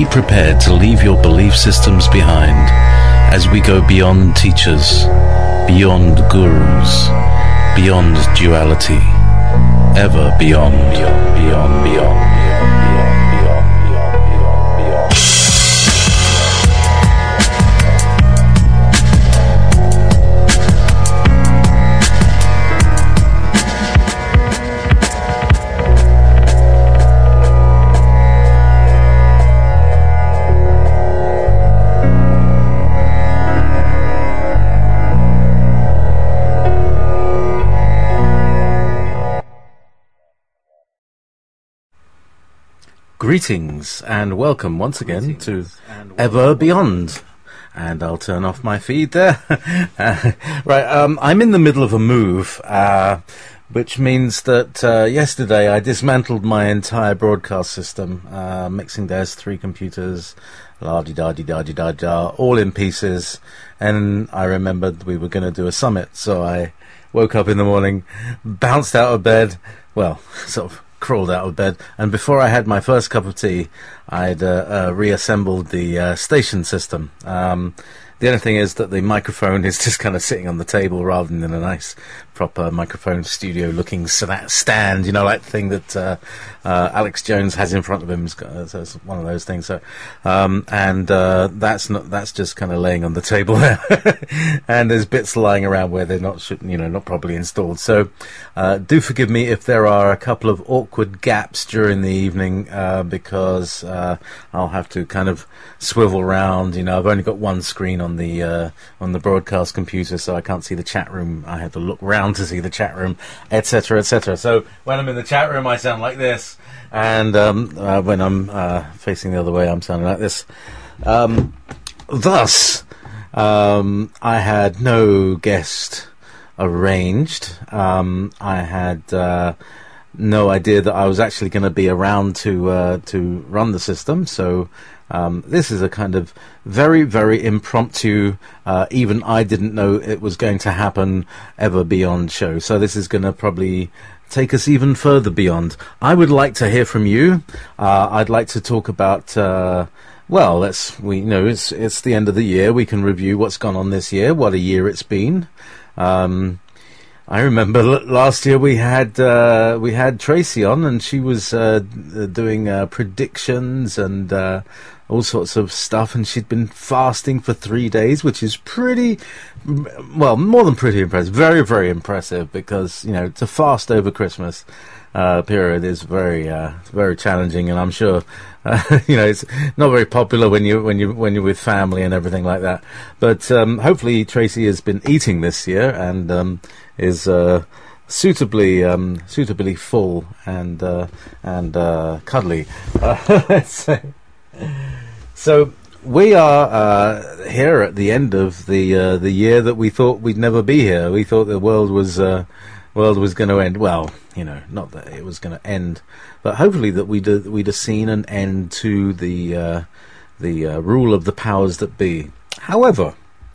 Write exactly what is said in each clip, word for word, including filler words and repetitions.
prepared to leave your belief systems behind as we go beyond teachers, beyond gurus, beyond duality, ever beyond, beyond, beyond, beyond. Greetings and welcome once again Greetings to Ever Beyond. And I'll turn off my feed there. uh, right, um, I'm in the middle of a move, uh, which means that uh, yesterday I dismantled my entire broadcast system, uh, mixing there's three computers, la-di-da-di-da-di-da-da, all in pieces. And I remembered we were going to do a summit, so I woke up in the morning, bounced out of bed, well, sort of crawled out of bed, and before I had my first cup of tea, I'd uh, uh, reassembled the uh, station system. Um, the only thing is that the microphone is just kind of sitting on the table rather than in a nice proper microphone studio looking stand, you know, like the thing that uh, uh, Alex Jones has in front of him. It's, got, uh, so it's one of those things. So, um, and uh, that's not that's just kind of laying on the table there, and there's bits lying around where they're not, you know, not properly installed. So, uh, do forgive me if there are a couple of awkward gaps during the evening, uh, because uh, I'll have to kind of swivel around. You know, I've only got one screen on the uh, on the broadcast computer, so I can't see the chat room. I have to look round to see the chat room, etc, etc. So when I'm in the chat room I sound like this, and um, uh, when I'm uh, facing the other way I'm sounding like this. Um, thus um, I had no guest arranged. um, I had uh, no idea that I was actually going to be around to uh, to run the system, so Um, this is a kind of very, very impromptu, uh, even I didn't know it was going to happen, Ever Beyond show. So this is going to probably take us even further beyond. I would like to hear from you. Uh, I'd like to talk about, uh, well, let's, we you know it's it's the end of the year. We can review what's gone on this year, what a year it's been. Um, I remember l- last year we had uh, we had Tracy on, and she was uh, doing uh, predictions and uh, all sorts of stuff, and she'd been fasting for three days, which is pretty, well, more than pretty impressive, very, very impressive, because, you know, to fast over Christmas uh, period is very, uh, very challenging, and I'm sure, uh, you know, it's not very popular when you when you when you're with family and everything like that. But um, hopefully Tracy has been eating this year and um, is uh, suitably um, suitably full and uh, and uh, cuddly. Uh, let's say. So we are uh, here at the end of the uh, the year that we thought we'd never be here. We thought the world was uh, world was going to end. Well, you know, not that it was going to end, but hopefully that we'd uh, we'd have seen an end to the uh, the uh, rule of the powers that be. However,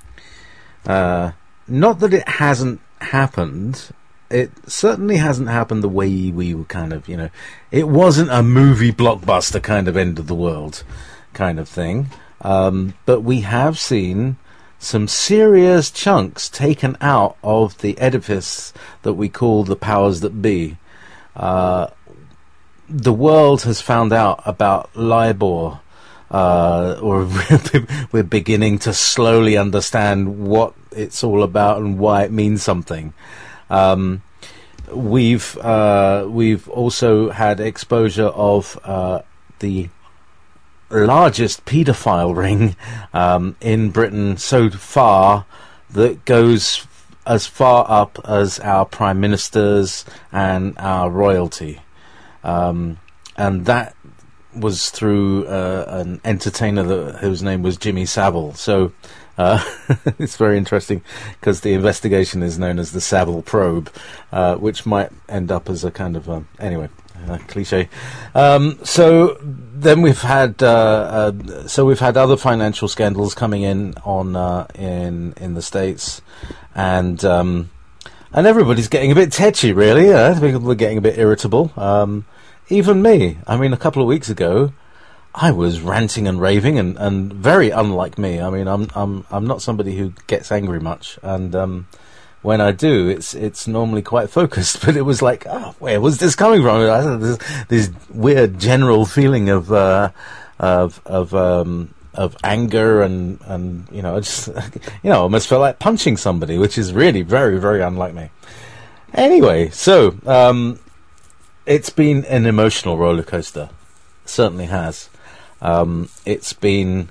uh, not that it hasn't happened. It certainly hasn't happened the way we were kind of, you know, it wasn't a movie blockbuster kind of end of the world kind of thing. Um, but we have seen some serious chunks taken out of the edifice that we call the powers that be. Uh, the world has found out about LIBOR, uh, or we're beginning to slowly understand what it's all about and why it means something. Um, we've uh, we've also had exposure of uh, the largest paedophile ring um, in Britain so far, that goes as far up as our prime ministers and our royalty, um, and that was through uh, an entertainer that, whose name was Jimmy Savile. So. Uh, it's very interesting because the investigation is known as the Savile probe, uh, which might end up as a kind of um, anyway uh, cliche. Um, so then we've had uh, uh, so we've had other financial scandals coming in on uh, in in the States, and um, and everybody's getting a bit tetchy, really. Yeah? People are getting a bit irritable. Um, even me. I mean, a couple of weeks ago, I was ranting and raving, and, and very unlike me. I mean, I'm I'm I'm not somebody who gets angry much, and um, when I do, it's it's normally quite focused. But it was like, oh, where was this coming from? I had this, this weird general feeling of uh, of of um, of anger, and and you know, I just you know, almost felt like punching somebody, which is really very very unlike me. Anyway, so um, it's been an emotional roller coaster. Certainly has. Um, it's been,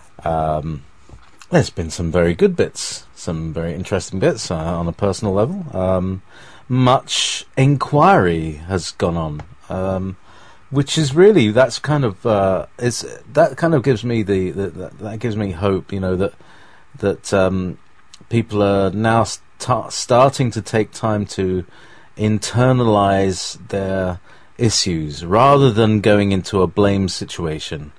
um, there's been some very good bits, some very interesting bits uh, on a personal level. Um, much inquiry has gone on, um, which is really, that's kind of, uh, is that kind of gives me the, the, the that gives me hope, you know, that that um, people are now st- starting to take time to internalize their issues rather than going into a blame situation.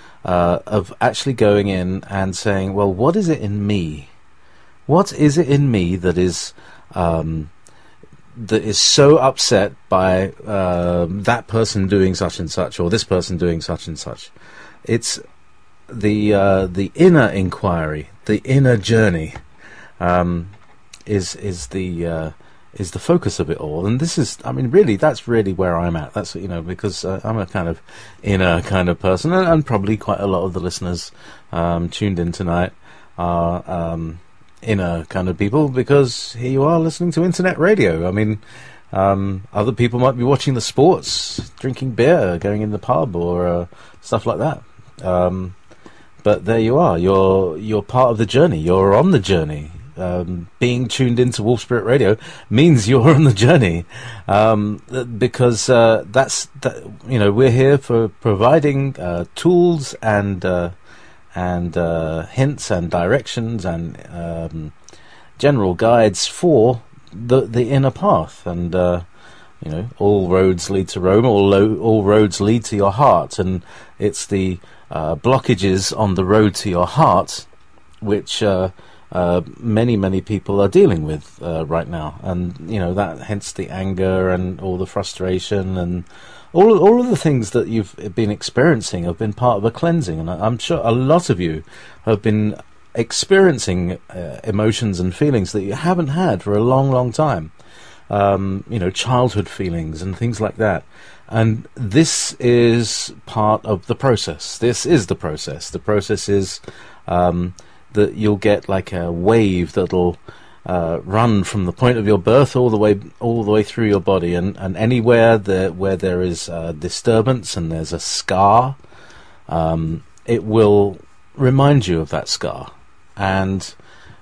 Uh, of actually going in and saying, well, what is it in me? What is it in me that is um, that is so upset by uh, that person doing such and such, or this person doing such and such? It's the uh, the inner inquiry, the inner journey, um, is is the uh, is the focus of it all. And this is, I mean, really, that's really where I'm at. That's, you know, because uh, I'm a kind of inner kind of person, and, and probably quite a lot of the listeners um, tuned in tonight are um, inner kind of people, because here you are listening to internet radio. I mean, um, other people might be watching the sports, drinking beer, going in the pub, or uh, stuff like that. Um, but there you are. You're you're part of the journey. You're on the journey. Um, being tuned into Wolf Spirit Radio means you're on the journey, um, because uh, that's that, you know, we're here for providing uh, tools and uh, and uh, hints and directions and um, general guides for the the inner path. And uh, you know, all roads lead to Rome. All lo- all roads lead to your heart, and it's the uh, blockages on the road to your heart which Uh, Uh, many, many people are dealing with uh, right now, and you know that, hence the anger and all the frustration and all all of the things that you've been experiencing have been part of a cleansing. And I'm sure a lot of you have been experiencing uh, emotions and feelings that you haven't had for a long, long time. Um, you know, childhood feelings and things like that. And this is part of the process. This is the process. The process is Um, that you'll get like a wave that'll uh, run from the point of your birth all the way all the way through your body, and, and anywhere there where there is uh, disturbance and there's a scar, um, it will remind you of that scar. And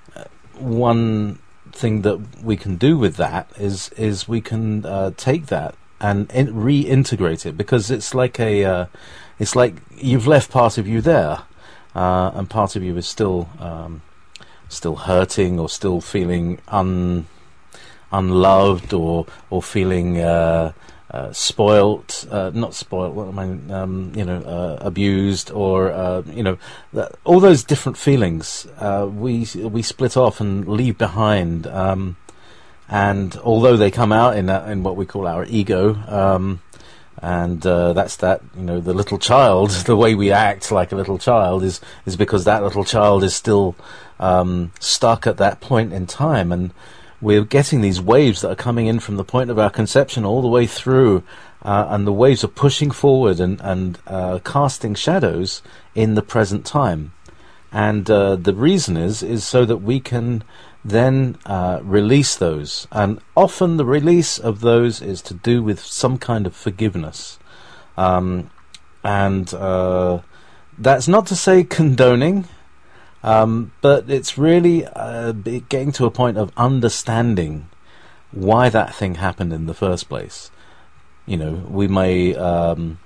one thing that we can do with that is is we can uh, take that and in- reintegrate it, because it's like a uh, it's like you've left part of you there. Uh, and part of you is still um, still hurting, or still feeling un unloved, or or feeling uh, uh, spoilt, uh, not spoilt. What am I? Um, you know, uh, abused, or uh, you know, th- all those different feelings. Uh, we we split off and leave behind. Um, and although they come out in uh, in what we call our ego. Um, And uh, that's that, you know, the little child, the way we act like a little child is, is because that little child is still um, stuck at that point in time. And we're getting these waves that are coming in from the point of our conception all the way through. Uh, and the waves are pushing forward and, and uh, casting shadows in the present time. And uh, the reason is, is so that we can then uh, release those. And often the release of those is to do with some kind of forgiveness. Um, and uh, that's not to say condoning, um, but it's really uh, getting to a point of understanding why that thing happened in the first place. You know, we may... Um,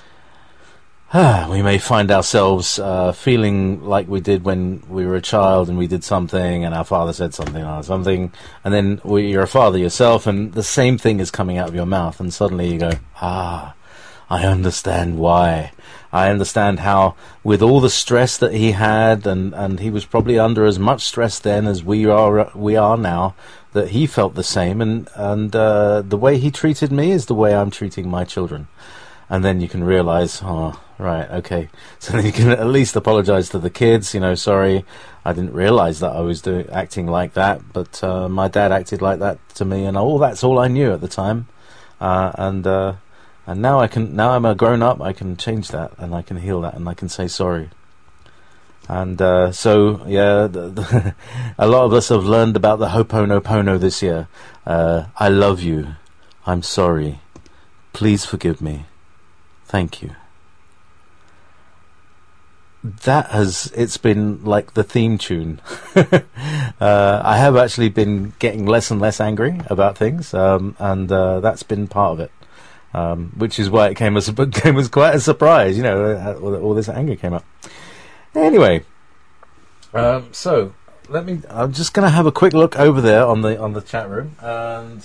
we may find ourselves uh, feeling like we did when we were a child and we did something and our father said something or something, and then we, you're a father yourself and the same thing is coming out of your mouth, and suddenly you go, ah, I understand why. I understand how, with all the stress that he had, and, and he was probably under as much stress then as we are we are now, that he felt the same, and, and uh, the way he treated me is the way I'm treating my children. And then you can realize, oh, Right, okay. So then you can at least apologise to the kids, you know, sorry, I didn't realise that I was doing acting like that, but uh, my dad acted like that to me, and all that's all I knew at the time. Uh, and uh, and now I can, now I'm a grown up, I can change that, and I can heal that, and I can say sorry. And uh, so, yeah, the, the a lot of us have learned about the Ho'oponopono this year. Uh, I love you. I'm sorry. Please forgive me. Thank you. That has, it's been like the theme tune. uh, I have actually been getting less and less angry about things, um, and uh, that's been part of it, um, which is why it came as, came as quite a surprise, you know, all, all this anger came up. Anyway, um, so let me, I'm just going to have a quick look over there on the on the chat room, and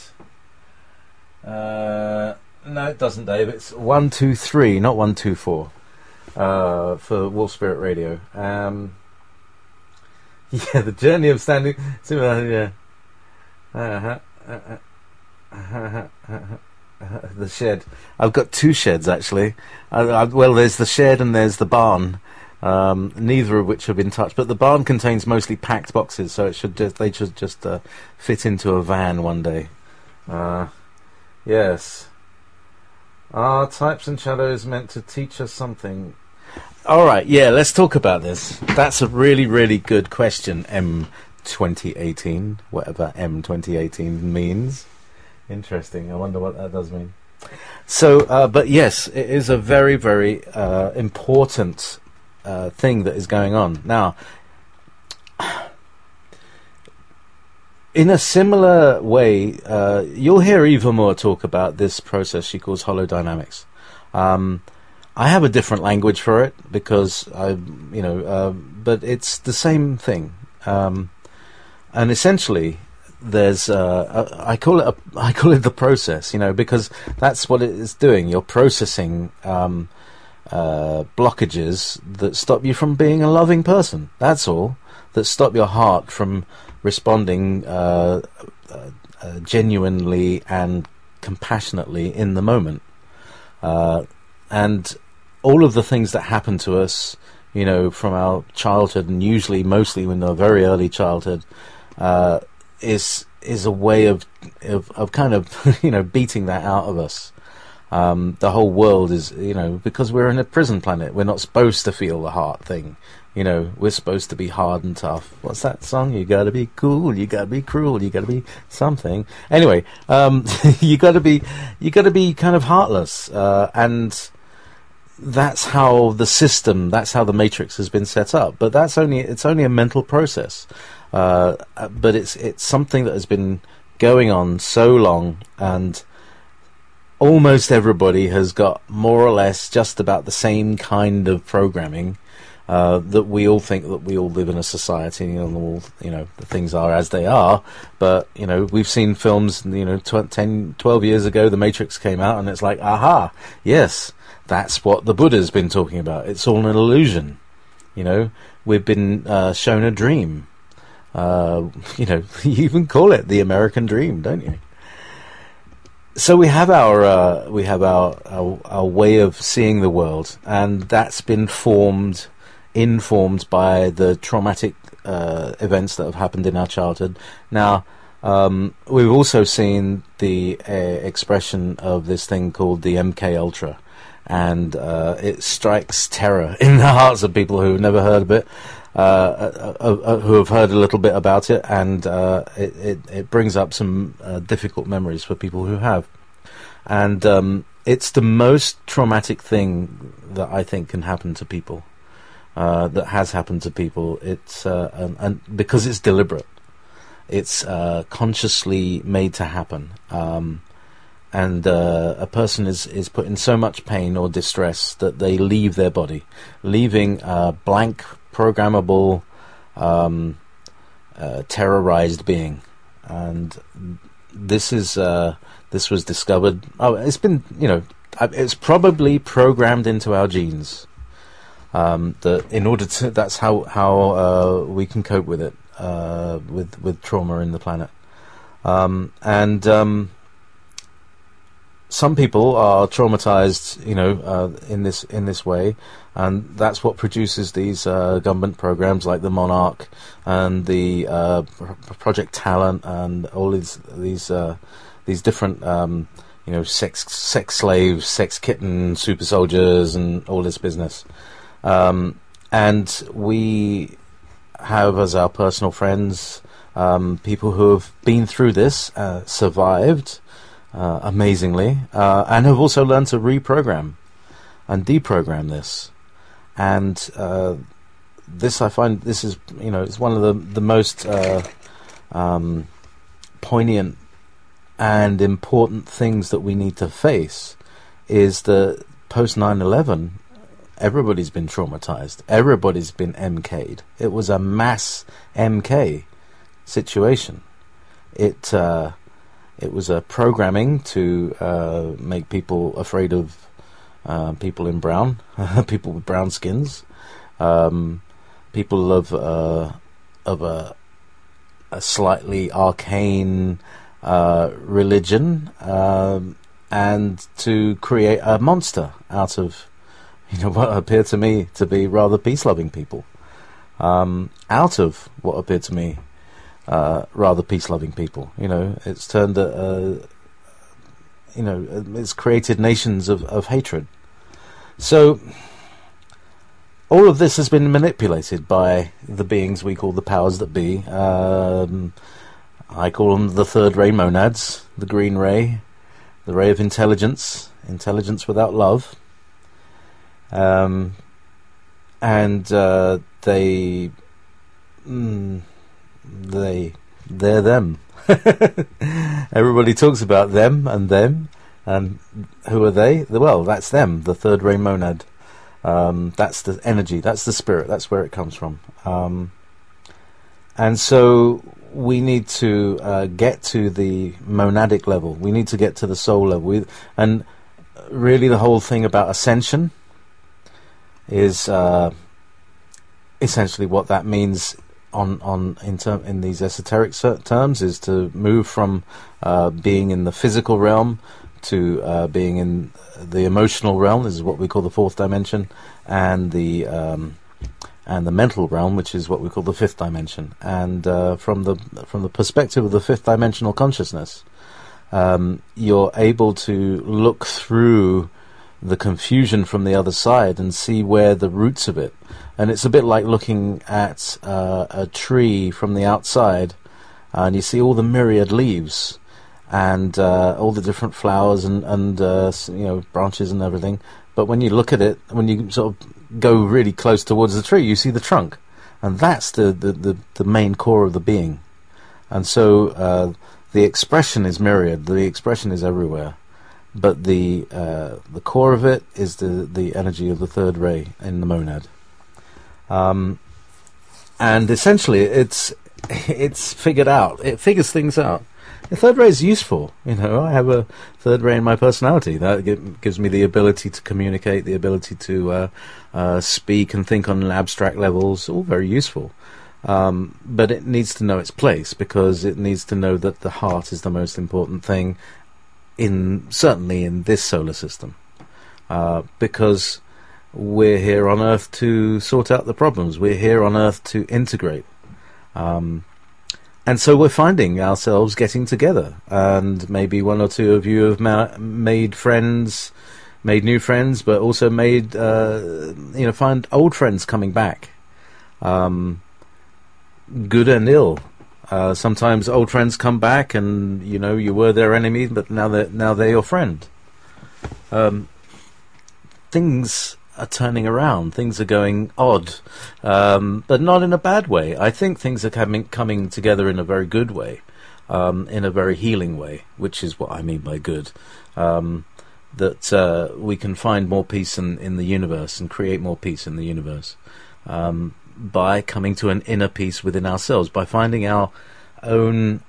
uh, no, it doesn't, Dave. It's one two three, not one two four. Uh, for Wolf Spirit Radio. Um, yeah, the journey of standing. Yeah. Uh-huh, uh-huh, uh-huh, uh-huh, the shed. I've got two sheds actually. I, I, well, there's the shed and there's the barn. Um, neither of which have been touched. But the barn contains mostly packed boxes, so it should just, they should just uh, fit into a van one day. Uh, yes. Are types and shadows meant to teach us something? Alright, yeah, let's talk about this. That's a really, really good question, M twenty eighteen, whatever M twenty eighteen means. Interesting, I wonder what that does mean. So, uh, but yes, it is a very, very uh, important uh, thing that is going on. Now, in a similar way, uh, you'll hear Eva Moore talk about this process she calls holodynamics. Um, I have a different language for it because I, you know, uh, but it's the same thing. Um, and essentially, there's, uh, a, I call it, a, I call it the process, you know, because that's what it is doing. You're processing um, uh, blockages that stop you from being a loving person. That's all. That stop your heart from responding uh, uh, uh, genuinely and compassionately in the moment. Uh, and all of the things that happen to us, you know, from our childhood, and usually mostly in our very early childhood, uh, is is a way of, of of kind of you know beating that out of us. Um, the whole world is, you know, because we're in a prison planet, we're not supposed to feel the heart thing. You know, we're supposed to be hard and tough. What's that song? You gotta be cool, you gotta be cruel, you gotta be something. Anyway, um, you gotta be, you gotta be kind of heartless, uh, and that's how the system, that's how the matrix has been set up. But that's only, it's only a mental process. Uh, but it's, it's something that has been going on so long, and almost everybody has got more or less just about the same kind of programming, uh, that we all think that we all live in a society and all, you know, the things are as they are. But, you know, we've seen films, you know, tw- ten, twelve years ago, The Matrix came out, and it's like, aha, yes, that's what the Buddha's been talking about. It's all an illusion. You know, we've been uh, shown a dream. Uh, you know, you even call it the American dream, don't you? So we have our uh, we have our, our our way of seeing the world, and that's been formed, informed by the traumatic uh, events that have happened in our childhood. Now, um, we've also seen the uh, expression of this thing called the M K Ultra, and uh, it strikes terror in the hearts of people who've never heard of it. Uh, uh, uh, who have heard a little bit about it, and uh, it, it, it brings up some uh, difficult memories for people who have. And um, it's the most traumatic thing that I think can happen to people, uh, that has happened to people. It's uh, and, and because it's deliberate, it's uh, consciously made to happen, um, and uh, a person is, is put in so much pain or distress that they leave their body, leaving a blank, programmable, um, uh, terrorized being. And this is uh, this was discovered. Oh, it's been, you know, it's probably programmed into our genes. Um, that in order to, that's how how uh, we can cope with it, uh, with with trauma in the planet. Um, and um, some people are traumatized, you know, uh, in this in this way, and that's what produces these uh, government programs like the Monarch and the uh, Project Talent and all these these uh, these different, um, you know, sex sex slaves, sex kitten, super soldiers, and all this business. Um, and we have as our personal friends um, people who have been through this, uh, survived. Uh, amazingly, uh, and have also learned to reprogram and deprogram this. And uh, this, I find, this is, you know, it's one of the the most uh, um, poignant and important things that we need to face. Is that post nine eleven, everybody's been traumatized. Everybody's been M K'd. It was a mass M K situation. It. Uh, It was a programming to uh, make people afraid of uh, people in brown, people with brown skins, um, people of uh, of a, a slightly arcane uh, religion, um, and to create a monster out of, you know, what appeared to me to be rather peace-loving people, um, out of what appeared to me. Uh, rather peace-loving people. You know, it's turned, uh, uh, you know, it's created nations of, of hatred. So, all of this has been manipulated by the beings we call the powers that be. Um, I call them the third ray monads, the green ray, the ray of intelligence, intelligence without love. Um, and uh, they... Mm, They, they're them. Everybody talks about them and them, and who are they? Well, that's them, the third ray monad. Um, that's the energy, that's the spirit, that's where it comes from. Um, and so we need to uh, get to the monadic level. We need to get to the soul level. We, and really the whole thing about ascension is uh, essentially what that means on on in term in these esoteric terms, is to move from uh, being in the physical realm to uh, being in the emotional realm. This is what we call the fourth dimension, and the um, and the mental realm, which is what we call the fifth dimension. And uh, from the from the perspective of the fifth dimensional consciousness, um, you're able to look through the confusion from the other side and see where the roots of it. And it's a bit like looking at uh, a tree from the outside, uh, and you see all the myriad leaves and uh, all the different flowers and, and uh, you know, branches and everything. But when you look at it, when you sort of go really close towards the tree, you see the trunk, and that's the the, the, the main core of the being. And so uh, the expression is myriad, the expression is everywhere, but the uh, the core of it is the the energy of the third ray in the monad. Um, and essentially, it's it's figured out. It figures things out. The third ray is useful. You know, I have a third ray in my personality that g- gives me the ability to communicate, the ability to uh, uh, speak and think on abstract levels. All very useful. Um, but it needs to know its place, because it needs to know that the heart is the most important thing in certainly in this solar system, uh, because we're here on Earth to sort out the problems. We're here on Earth to integrate. Um, and so we're finding ourselves getting together. And maybe one or two of you have ma- made friends, made new friends, but also made, uh, you know, find old friends coming back. Um, good and ill. Uh, sometimes old friends come back and, you know, you were their enemy, but now they're, now they're your friend. Um, things are turning around. Things are going odd, um, but not in a bad way. I think things are coming coming together in a very good way, um, in a very healing way, which is what I mean by good. Um, that uh, we can find more peace in, in the universe and create more peace in the universe um, by coming to an inner peace within ourselves, by finding our own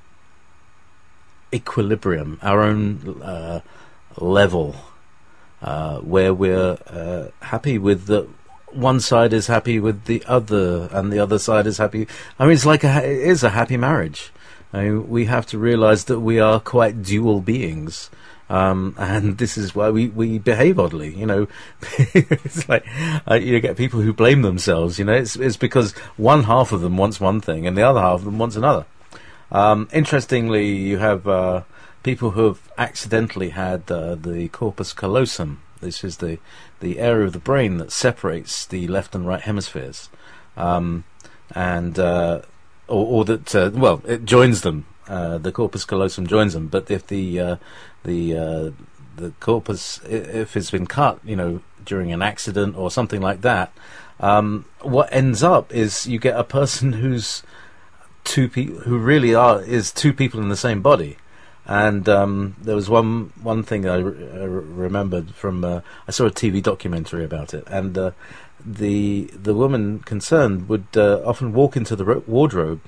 equilibrium, our own uh, level. Uh, where we're uh, happy with the one side is happy with the other, and the other side is happy. I mean, it's like a, it is a happy marriage. I mean, we have to realize that we are quite dual beings, Um, and this is why we, we behave oddly, you know. It's like, uh, you get people who blame themselves, you know. It's, it's because one half of them wants one thing and the other half of them wants another. Um, interestingly, you have, uh, people who have accidentally had, uh, the corpus callosum. This is the, the area of the brain that separates the left and right hemispheres. Um, and, uh, or, or that, uh, well, it joins them. Uh, the corpus callosum joins them, but if the uh, the uh, the corpus, if it's been cut, you know, during an accident or something like that, um, what ends up is you get a person who's two people who really are is two people in the same body. And um, there was one one thing I, re- I remembered from uh, I saw a T V documentary about it, and uh, the the woman concerned would uh, often walk into the ro- wardrobe.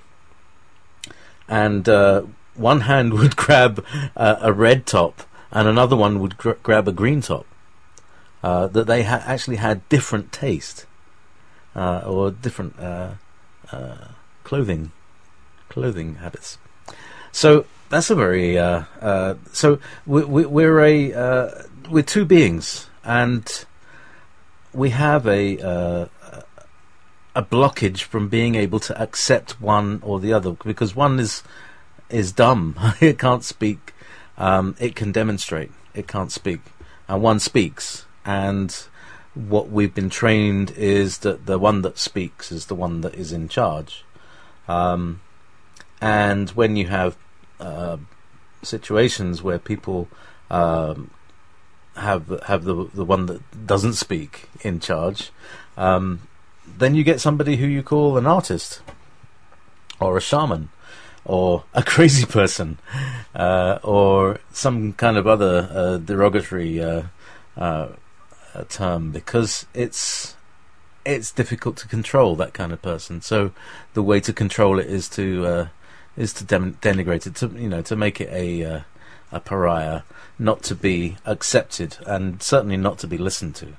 And uh, one hand would grab uh, a red top, and another one would gr- grab a green top. Uh, that they ha- actually had different taste, uh, or different uh, uh, clothing, clothing habits. So that's a very. Uh, uh, so we, we, we're a uh, we're two beings, and we have a. Uh, a blockage from being able to accept one or the other, because one is is dumb. It can't speak. Um, it can demonstrate. It can't speak. And one speaks. And what we've been trained is that the one that speaks is the one that is in charge. Um, and when you have uh, situations where people um, have have the the one that doesn't speak in charge, um, then you get somebody who you call an artist, or a shaman, or a crazy person, uh, or some kind of other uh, derogatory uh, uh, term, because it's it's difficult to control that kind of person. So the way to control it is to uh, is to dem- denigrate it, to you know, to make it a uh, a pariah, not to be accepted, and certainly not to be listened to.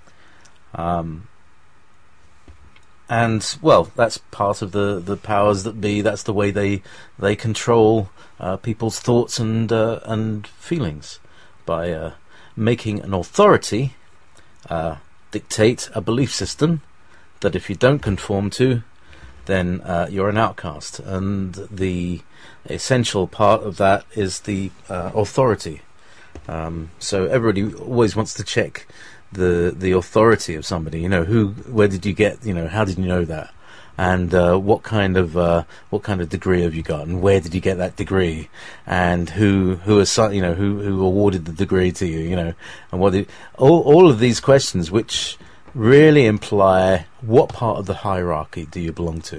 Um. And, well, that's part of the, the powers that be. That's the way they they control uh, people's thoughts and uh, and feelings, by uh, making an authority uh, dictate a belief system that if you don't conform to, then uh, you're an outcast. And the essential part of that is the uh, authority. Um, so everybody always wants to check the the authority of somebody. You know, who, where did you get, you know, how did you know that, and uh, what kind of uh, what kind of degree have you got, and where did you get that degree, and who who assi- you know who who awarded the degree to you, you know, and what did, all all of these questions, which really imply what part of the hierarchy do you belong to.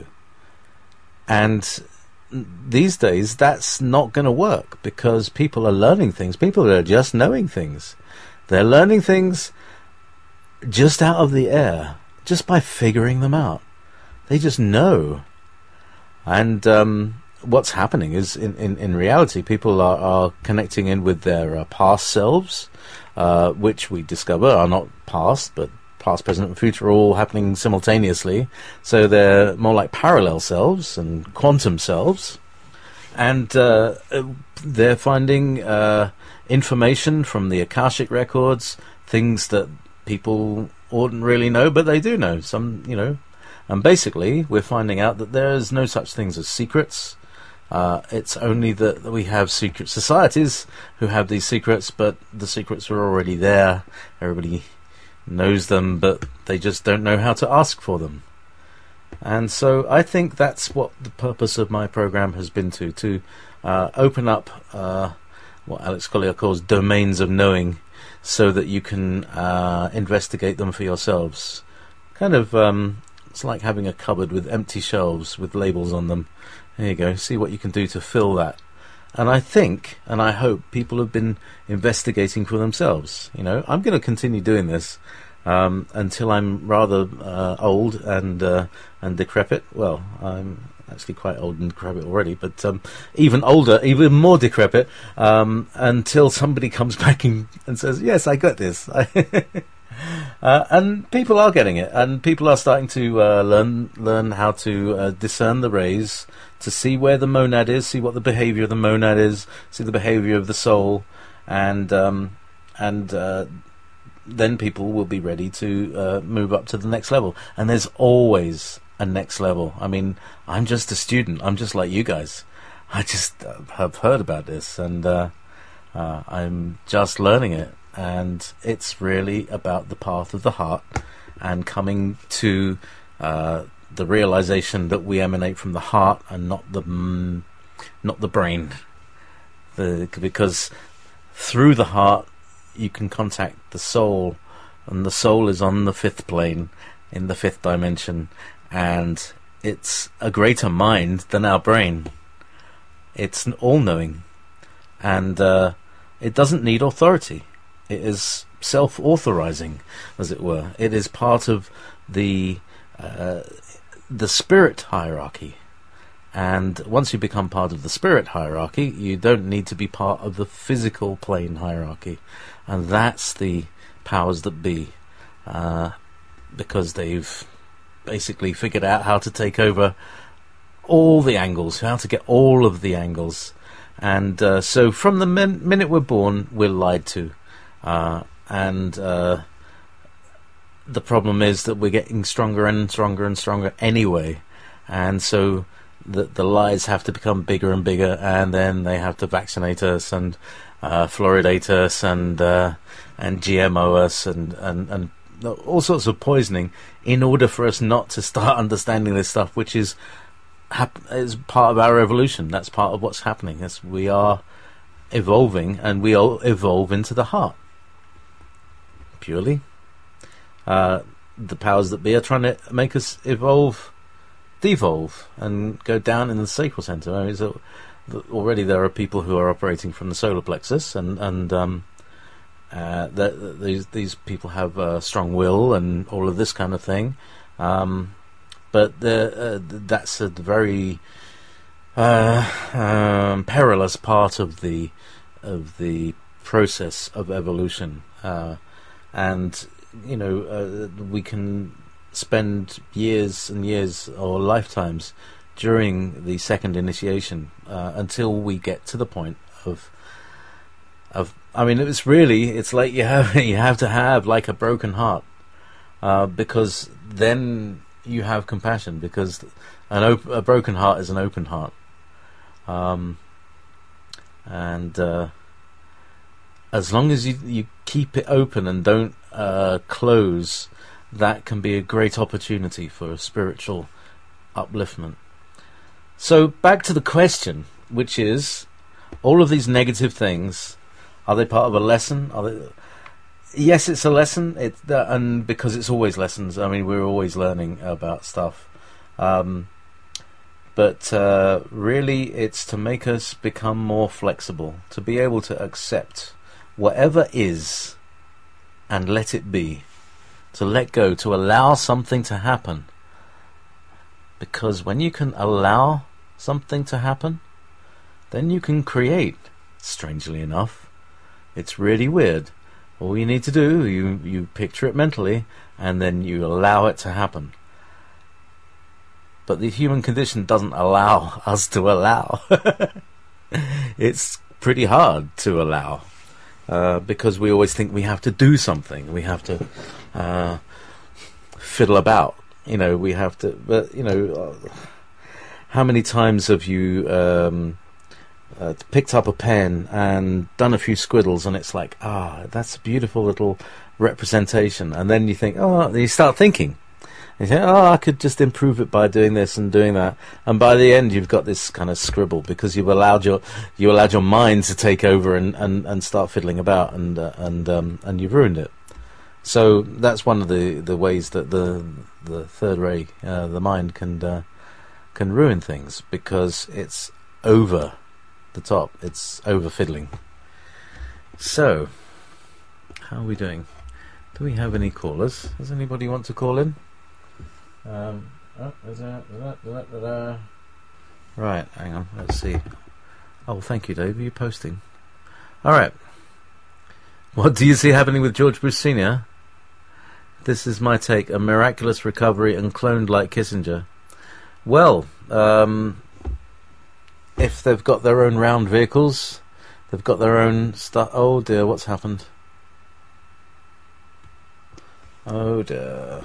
And these days that's not going to work, because people are learning things. People are just knowing things. They're learning things just out of the air, just by figuring them out. They just know. And um, what's happening is, in, in, in reality, people are, are connecting in with their uh, past selves, uh, which we discover are not past, but past, present, and future are all happening simultaneously. So they're more like parallel selves and quantum selves. And uh, they're finding uh, information from the Akashic records, things that people oughtn't really know, but they do know. Some, you know, and basically we're finding out that there is no such things as secrets. Uh, it's only that we have secret societies who have these secrets, but the secrets are already there. Everybody knows them, but they just don't know how to ask for them. And so I think that's what the purpose of my program has been, to to uh, open up uh, what Alex Collier calls domains of knowing, so that you can uh, investigate them for yourselves. Kind of, um, it's like having a cupboard with empty shelves with labels on them. There you go, see what you can do to fill that. And I think, and I hope, people have been investigating for themselves. You know, I'm going to continue doing this um, until I'm rather uh, old and uh, and decrepit. Well, I'm actually quite old and decrepit already, but um, even older, even more decrepit, um, until somebody comes back and, and says, yes, I got this. uh, and people are getting it, and people are starting to uh, learn learn how to uh, discern the rays, to see where the monad is, see what the behavior of the monad is, see the behavior of the soul, and um, and uh, then people will be ready to uh, move up to the next level. And there's always a next level. I mean, I'm just a student. I'm just like you guys. I just uh, have heard about this, and uh, uh, I'm just learning it. And it's really about the path of the heart and coming to uh, the realization that we emanate from the heart and not the mm, not the brain. The, because through the heart you can contact the soul, and the soul is on the fifth plane, in the fifth dimension, and it's a greater mind than our brain. It's all-knowing, and uh, it doesn't need authority. It is self-authorizing, as it were. It is part of the uh, the spirit hierarchy. And once you become part of the spirit hierarchy, you don't need to be part of the physical plane hierarchy. And that's the powers that be, uh, because they've basically figured out how to take over all the angles, how to get all of the angles. And uh, so from the min- minute we're born, we're lied to. Uh, and uh, the problem is that we're getting stronger and stronger and stronger anyway. And so the, the lies have to become bigger and bigger, and then they have to vaccinate us and uh, fluoridate us and uh, and G M O us and, and, and all sorts of poisoning in order for us not to start understanding this stuff, which is hap- is part of our evolution. That's part of what's happening. As we are evolving, and we all evolve into the heart. Purely. Uh, the powers that be are trying to make us evolve, devolve, and go down in the sacral center. I mean, so already there are people who are operating from the solar plexus, and and um, uh, the, the, these these people have uh, strong will and all of this kind of thing. Um, but the, uh, that's a very uh, um, perilous part of the of the process of evolution. Uh, and you know, uh, we can spend years and years or lifetimes during the second initiation uh, until we get to the point of of I mean, it's really it's like you have you have to have like a broken heart, uh, because then you have compassion, because an op- a broken heart is an open heart, um, and uh, as long as you you keep it open and don't uh, close, that can be a great opportunity for a spiritual upliftment. So back to the question, which is, all of these negative things, are they part of a lesson? Are they? Yes, it's a lesson, it, uh, and because it's always lessons. I mean, we're always learning about stuff. Um, but uh, really, it's to make us become more flexible, to be able to accept whatever is and let it be, to let go, to allow something to happen. Because when you can allow something to happen, then you can create, strangely enough. It's really weird. All you need to do, you, you picture it mentally, and then you allow it to happen. But the human condition doesn't allow us to allow. It's pretty hard to allow, uh, because we always think we have to do something. We have to uh, fiddle about. You know, we have to, but, you know, uh, how many times have you um, uh, picked up a pen and done a few squiddles, and it's like, ah, that's a beautiful little representation. And then you think, oh, you start thinking. And you think, oh, I could just improve it by doing this and doing that. And by the end, you've got this kind of scribble, because you've allowed your you allowed your mind to take over and, and, and start fiddling about, and uh, and um, and you've ruined it. So that's one of the, the ways that the the third ray, uh, the mind, can uh, can ruin things, because it's over the top. It's over fiddling. So, how are we doing? Do we have any callers? Does anybody want to call in? Um, oh, there's a, da, da, da, da. Right, hang on. Let's see. Oh, thank you, Dave. Are you posting? All right. What do you see happening with George Bush Senior? This is my take: a miraculous recovery and cloned like Kissinger. Well, um, if they've got their own round vehicles, they've got their own stuff. Oh dear, what's happened? Oh dear.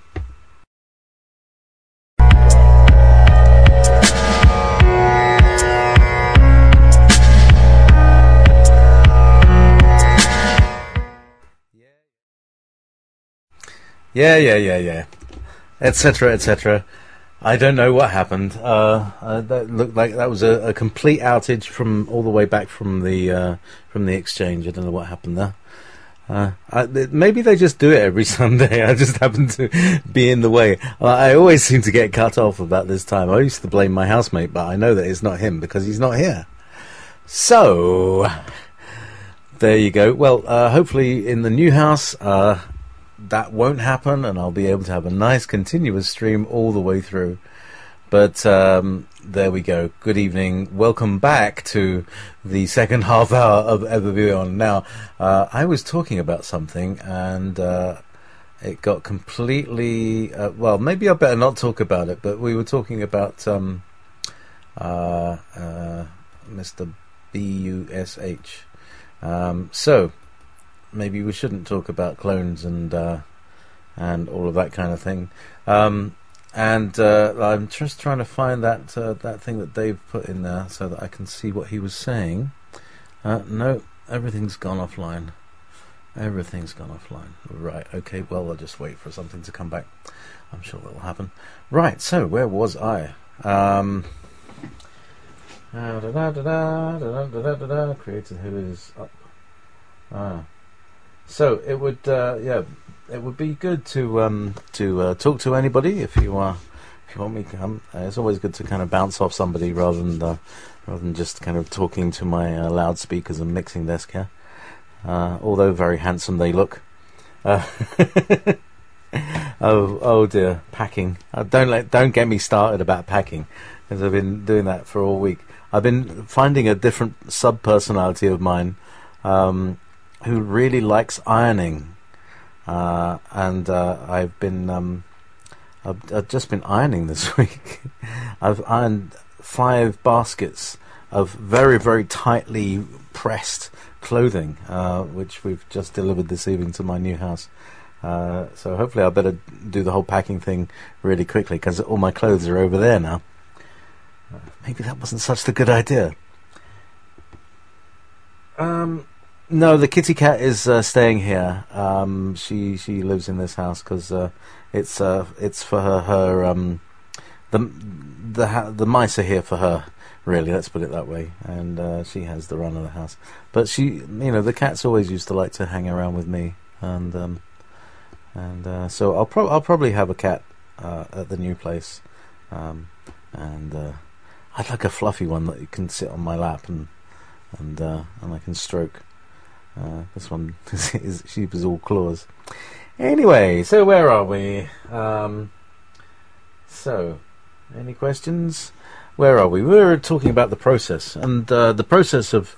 Yeah, yeah, yeah, yeah, et cetera, et cetera. I don't know what happened. Uh, uh, that looked like that was a, a complete outage from all the way back from the uh, from the exchange. I don't know what happened there. Uh, I, maybe they just do it every Sunday. I just happen to be in the way. I always seem to get cut off about this time. I used to blame my housemate, but I know that it's not him because he's not here. So there you go. Well, uh, hopefully in the new house. Uh, That won't happen, and I'll be able to have a nice continuous stream all the way through. But um, there we go. Good evening. Welcome back to the second half hour of Ever Beyond. Now, uh, I was talking about something, and uh, it got completely... Uh, well, maybe I better not talk about it, but we were talking about um, uh, uh, Mister B U S H. Um, so... Maybe we shouldn't talk about clones and uh, and all of that kind of thing. Um, and uh, I'm just trying to find that uh, that thing that Dave put in there so that I can see what he was saying. Uh, no, everything's gone offline. Everything's gone offline. Right, okay, well, I'll just wait for something to come back. I'm sure that will happen. Right, so where was I? Um, uh, da, da, da, da, da, da, da, da, created who is up. Ah. So it would, uh, yeah, it would be good to um, to uh, talk to anybody if you uh, if you want me to come. Uh, it's always good to kind of bounce off somebody rather than uh, rather than just kind of talking to my uh, loudspeakers and mixing desk here. Uh, although very handsome they look. Uh, oh oh dear, packing. Uh, don't let don't get me started about packing, because I've been doing that for all week. I've been finding a different sub personality of mine. Um, who really likes ironing, uh, and uh, I've been um, I've, I've just been ironing this week. I've ironed five baskets of very very tightly pressed clothing, uh, which we've just delivered this evening to my new house. Uh, so hopefully I better do the whole packing thing really quickly because all my clothes are over there now. Uh, maybe that wasn't such a good idea. Um. No, the kitty cat is uh, staying here. Um, she she lives in this house because uh, it's uh, it's for her. Her um, the the ha- the mice are here for her. Really, let's put it that way. And uh, she has the run of the house. But she, you know, the cats always used to like to hang around with me, and um, and uh, so I'll pro- I'll probably have a cat uh, at the new place, um, and uh, I'd like a fluffy one that you can sit on my lap and and uh, and I can stroke. Uh, this one is she was all claws. Anyway, so where are we? Um, so, any questions? Where are we? We were talking about the process and uh, the process of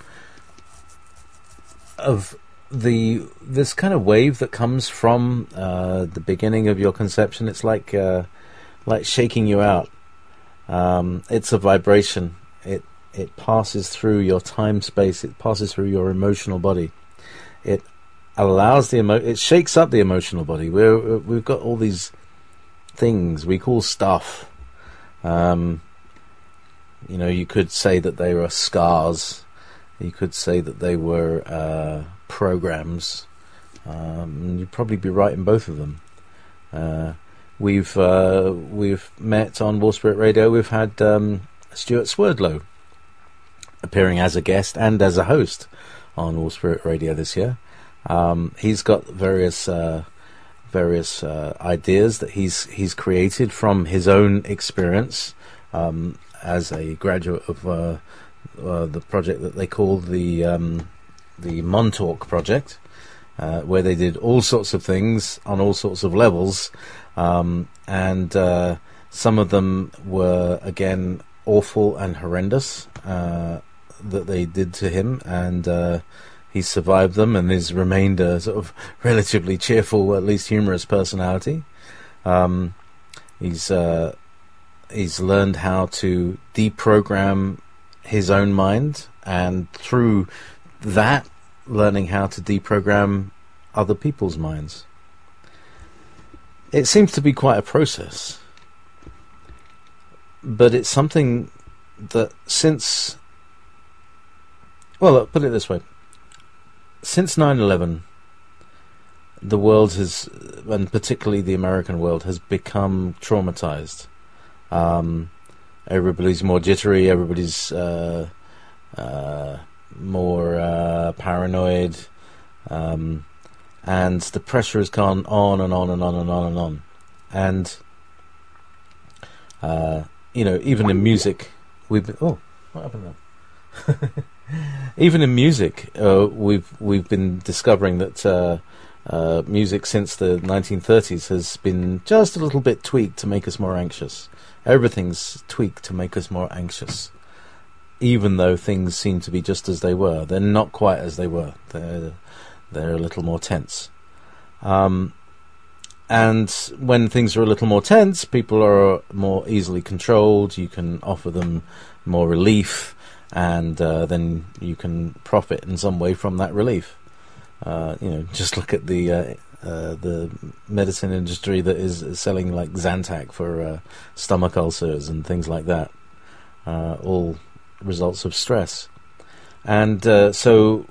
of the this kind of wave that comes from uh, the beginning of your conception. It's like uh, like shaking you out. Um, it's a vibration. It it passes through your time space. It passes through your emotional body. It allows the emo- it shakes up the emotional body. We're, we've got all these things we call stuff. Um, you know, you could say that they were scars. You could say that they were uh, programs. Um, you'd probably be right in both of them. Uh, we've uh, we've met on Wall Spirit Radio. We've had um, Stuart Swerdlow appearing as a guest and as a host on Wall Spirit Radio this year. Um, he's got various uh, various uh, ideas that he's he's created from his own experience um, as a graduate of uh, uh, the project that they call the um, the Montauk Project, uh, where they did all sorts of things on all sorts of levels, um, and uh, some of them were again awful and horrendous. Uh, that they did to him, and uh, he survived them and has remained a sort of relatively cheerful, at least humorous personality. Um, he's uh, he's learned how to deprogram his own mind and through that, learning how to deprogram other people's minds. It seems to be quite a process, but it's something that since, well, I'll put it this way, since nine eleven, the world has, and particularly the American world, has become traumatized. Um, everybody's more jittery, everybody's uh, uh, more uh, paranoid, um, and the pressure has gone on and on and on and on and on. And, uh, you know, even in music, we've been, oh, what happened there? Even in music, uh, we've we've been discovering that uh, uh, music since the nineteen thirties has been just a little bit tweaked to make us more anxious. Everything's tweaked to make us more anxious, even though things seem to be just as they were. They're not quite as they were. They're they're a little more tense. Um, and when things are a little more tense, people are more easily controlled. You can offer them more relief, and uh, then you can profit in some way from that relief. Uh, you know, just look at the uh, uh, the medicine industry that is, is selling like Zantac for uh, stomach ulcers and things like that. Uh, all results of stress, and uh, so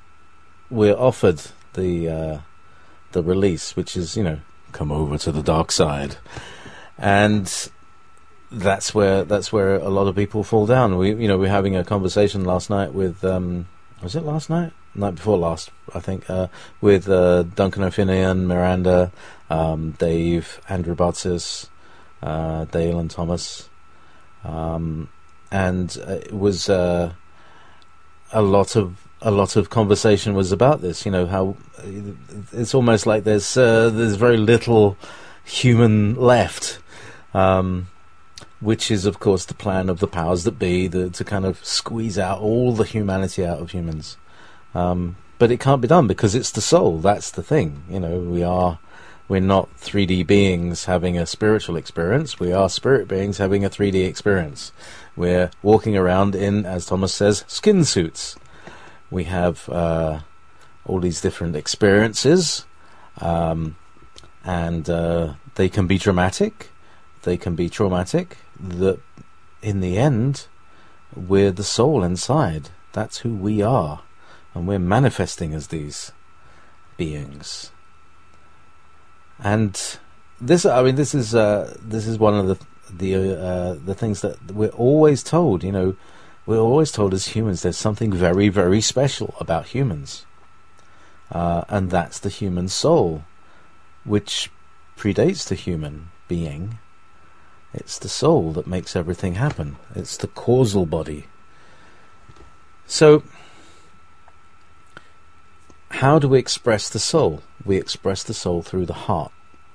we're offered the uh, the release, which is, you know, come over to the dark side, and that's where that's where a lot of people fall down. We, you know, we're having a conversation last night with, um, was it last night? Night before last, I think, uh, with uh, Duncan O'Finioan, Miranda, um, Dave, Andrew Bartzis, uh, Dale and Thomas, um, and uh, it was uh, a lot of a lot of conversation was about this. You know, how it's almost like there's uh, there's very little human left. Um, which is, of course, the plan of the powers that be, the, to kind of squeeze out all the humanity out of humans. Um, but it can't be done because it's the soul. That's the thing. You know, we are, we're not three D beings having a spiritual experience. We are spirit beings having a three D experience. We're walking around in, as Thomas says, skin suits. We have uh, all these different experiences, um, and uh, they can be dramatic. They can be traumatic. That in the end, we're the soul inside. That's who we are, and we're manifesting as these beings. And this, I mean, this is uh, this is one of the the uh, the things that we're always told. You know, we're always told as humans, there's something very, very special about humans, uh, and that's the human soul, which predates the human being. It's the soul that makes everything happen. It's the causal body. So, how do we express the soul? We express the soul through the heart.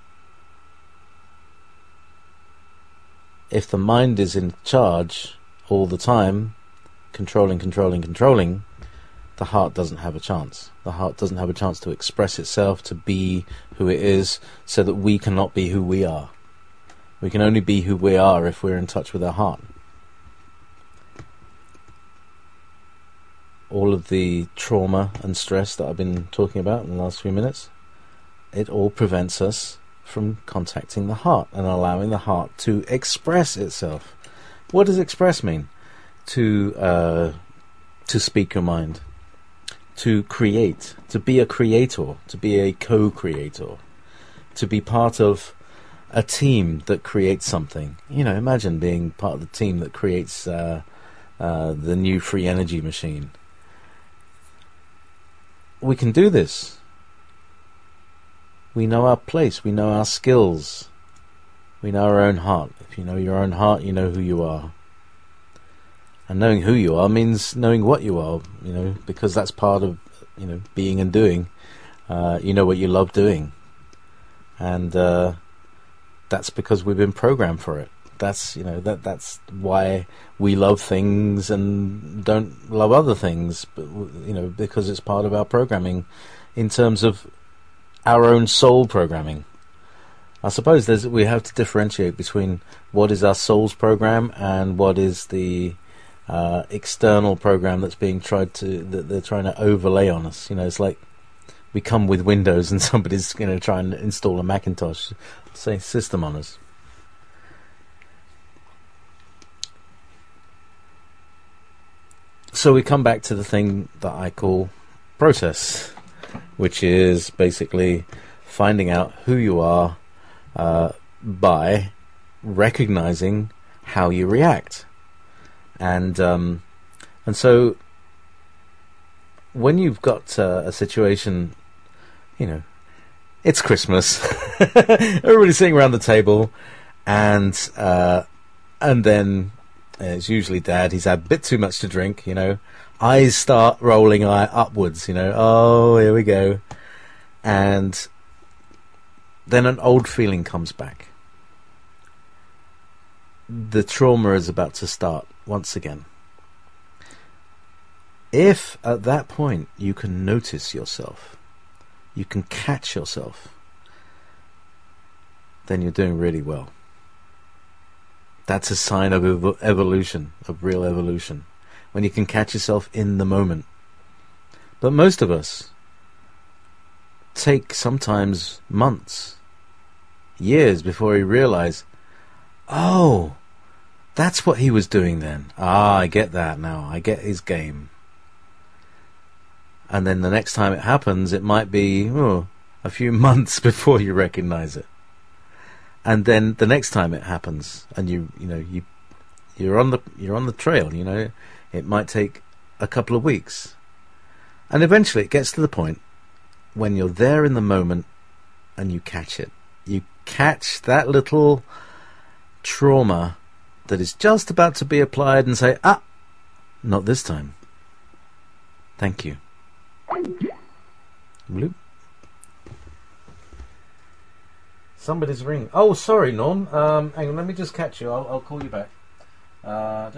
If the mind is in charge all the time, controlling, controlling, controlling, the heart doesn't have a chance. The heart doesn't have a chance to express itself, to be who it is, so that we cannot be who we are. We can only be who we are if we're in touch with our heart. All of the trauma and stress that I've been talking about in the last few minutes, it all prevents us from contacting the heart and allowing the heart to express itself. What does express mean? To uh, to speak your mind, to create, to be a creator, to be a co-creator, to be part of a team that creates something. You know, imagine being part of the team that creates uh, uh, the new free energy machine. We can do this. We know our place. We know our skills. We know our own heart. If you know your own heart, you know who you are. And knowing who you are means knowing what you are, you know, because that's part of, you know, being and doing. Uh, you know what you love doing. And uh, that's because we've been programmed for it. That's, you know, that that's why we love things and don't love other things, but, you know, because it's part of our programming in terms of our own soul programming. I suppose there's, we have to differentiate between what is our soul's program and what is the uh, external program that's being tried to that they're trying to overlay on us. You know, it's like we come with Windows and somebody's going to try and install a Macintosh, say, system on us. So we come back to the thing that I call process, which is basically finding out who you are uh, by recognizing how you react. And um, and so when you've got uh, a situation, you know, it's Christmas, everybody's sitting around the table, and uh, and then it's usually Dad. He's had a bit too much to drink, you know. Eyes start rolling eye upwards, you know. Oh, here we go. And then an old feeling comes back. The trauma is about to start once again. If at that point you can notice yourself, you can catch yourself, then you're doing really well. That's a sign of ev- evolution, of real evolution, when you can catch yourself in the moment. But most of us take sometimes months, years before we realize, oh, that's what he was doing then. Ah, I get that now. I get his game. And then the next time it happens, it might be oh, a few months before you recognize it. And then the next time it happens, and you you know you you're on the you're on the trail. You know, it might take a couple of weeks, and eventually it gets to the point when you're there in the moment, and you catch it. You catch that little trauma that is just about to be applied, and say, "Ah, not this time. Thank you." Bloop. Somebody's ringing. Oh, sorry, Norm. Um, hang on, let me just catch you. I'll, I'll call you back. Uh,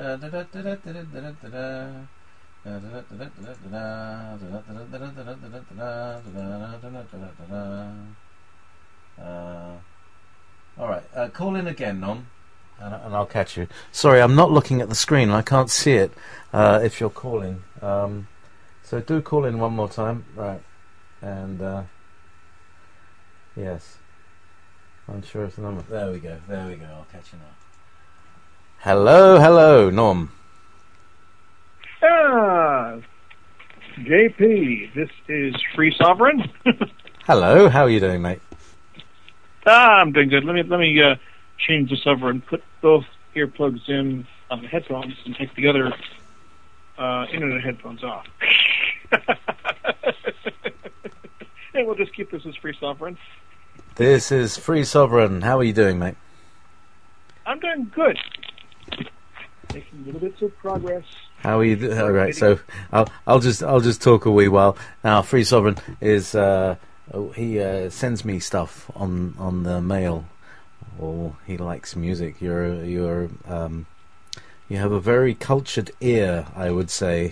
all right, uh, call in again, Norm, and, and I'll catch you. Sorry, I'm not looking at the screen. I can't see it uh, if you're calling. Um, so do call in one more time. Right, and uh, yes. Unsure of the number. There we go. There we go. I'll catch you now. Hello, hello, Norm. Ah, J P, this is Free Sovereign. Hello, how are you doing, mate? Ah, I'm doing good. Let me let me uh, change this over and put both earplugs in on the headphones and take the other uh, internet headphones off. And we'll just keep this as Free Sovereign. This is Free Sovereign. How are you doing, mate? I'm doing good. Making little bits of progress. How are you? Do- All right, so I'll I'll just I'll just talk a wee while. Now, Free Sovereign is uh, oh, he uh, sends me stuff on on the mail, or he likes music. You're you're um, you have a very cultured ear, I would say.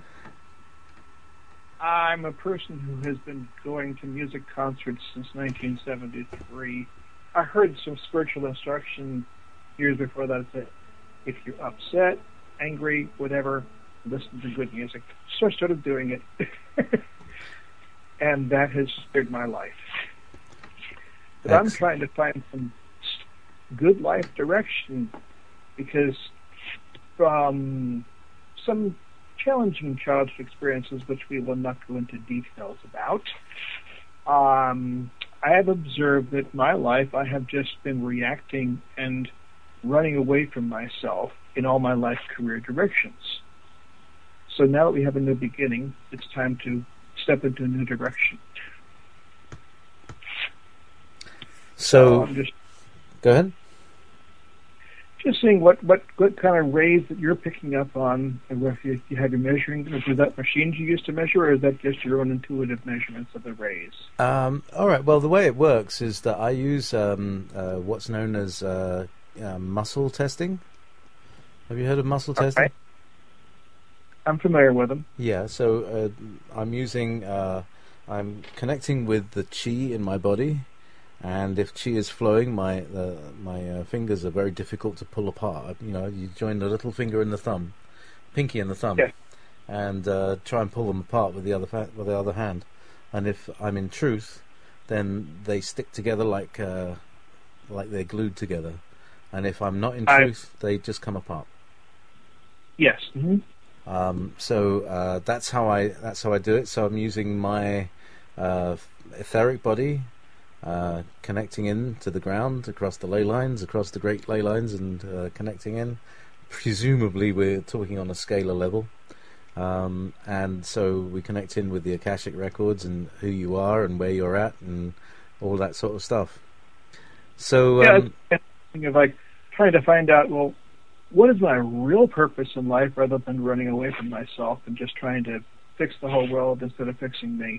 I'm a person who has been going to music concerts since nineteen seventy-three. I heard some spiritual instruction years before that. That if you're upset, angry, whatever, listen to good music. So I started doing it. And that has steered my life. But Excellent. I'm trying to find some good life direction, because from some challenging childhood experiences, which we will not go into details about, um, I have observed that in my life I have just been reacting and running away from myself in all my life career directions. So now that we have a new beginning, it's time to step into a new direction. So, uh, just, go ahead. Just seeing what, what, what kind of rays that you're picking up on, and if you, you have your measuring, is that machines you use to measure, or is that just your own intuitive measurements of the rays? Um, all right. Well, the way it works is that I use um, uh, what's known as uh, uh, muscle testing. Have you heard of muscle testing? Right. I'm familiar with them. Yeah. So uh, I'm using, uh, I'm connecting with the chi in my body. And if chi is flowing, my uh, my uh, fingers are very difficult to pull apart. You know, you join the little finger and the thumb, pinky and the thumb, yeah. and uh, try and pull them apart with the other fa- with the other hand. And if I'm in truth, then they stick together like uh, like they're glued together. And if I'm not in I, truth, they just come apart. yes. Mm-hmm. Um, so uh, that's how I that's how I do it. So I'm using my uh, etheric body, uh, connecting in to the ground across the ley lines, across the great ley lines, and uh, connecting in. Presumably, we're talking on a scalar level, um, and so we connect in with the Akashic records and who you are and where you're at and all that sort of stuff. So Yeah, um, it's thinking of like trying to find out, well, what is my real purpose in life, rather than running away from myself and just trying to fix the whole world instead of fixing me.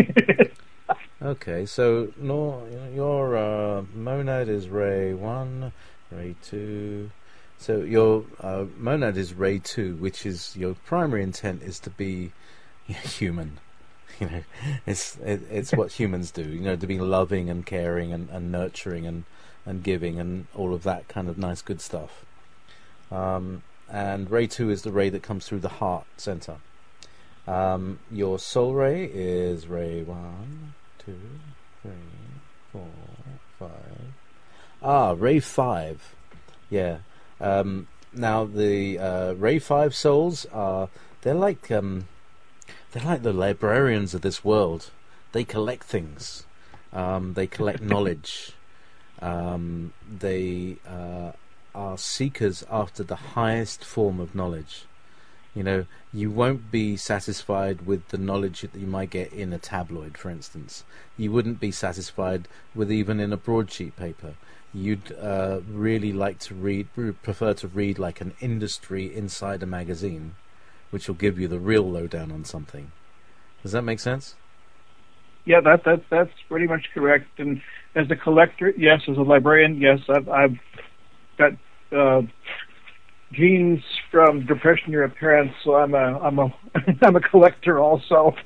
okay, so no, your uh, monad is ray one, ray two. So your uh, monad is ray two, which is your primary intent is to be human. You know, it's it, it's what humans do. You know, to be loving and caring and, and nurturing and, and giving and all of that kind of nice good stuff. Um, and ray two is the ray that comes through the heart center. Um, your soul ray is ray one, two, three, four, five. Ah, ray five. Yeah. Um, now the uh, ray five souls are they're like um, they're like the librarians of this world. They collect things. Um, they collect knowledge. Um, they uh, are seekers after the highest form of knowledge. You know, you won't be satisfied with the knowledge that you might get in a tabloid, for instance. You wouldn't be satisfied with even in a broadsheet paper. You'd uh, really like to read, prefer to read like an industry insider magazine, which will give you the real lowdown on something. Does that make sense? Yeah, that that that's pretty much correct. And as a collector, yes. As a librarian, yes. I've I've got uh, genes from depression era parents, so I'm a I'm a I'm a collector also.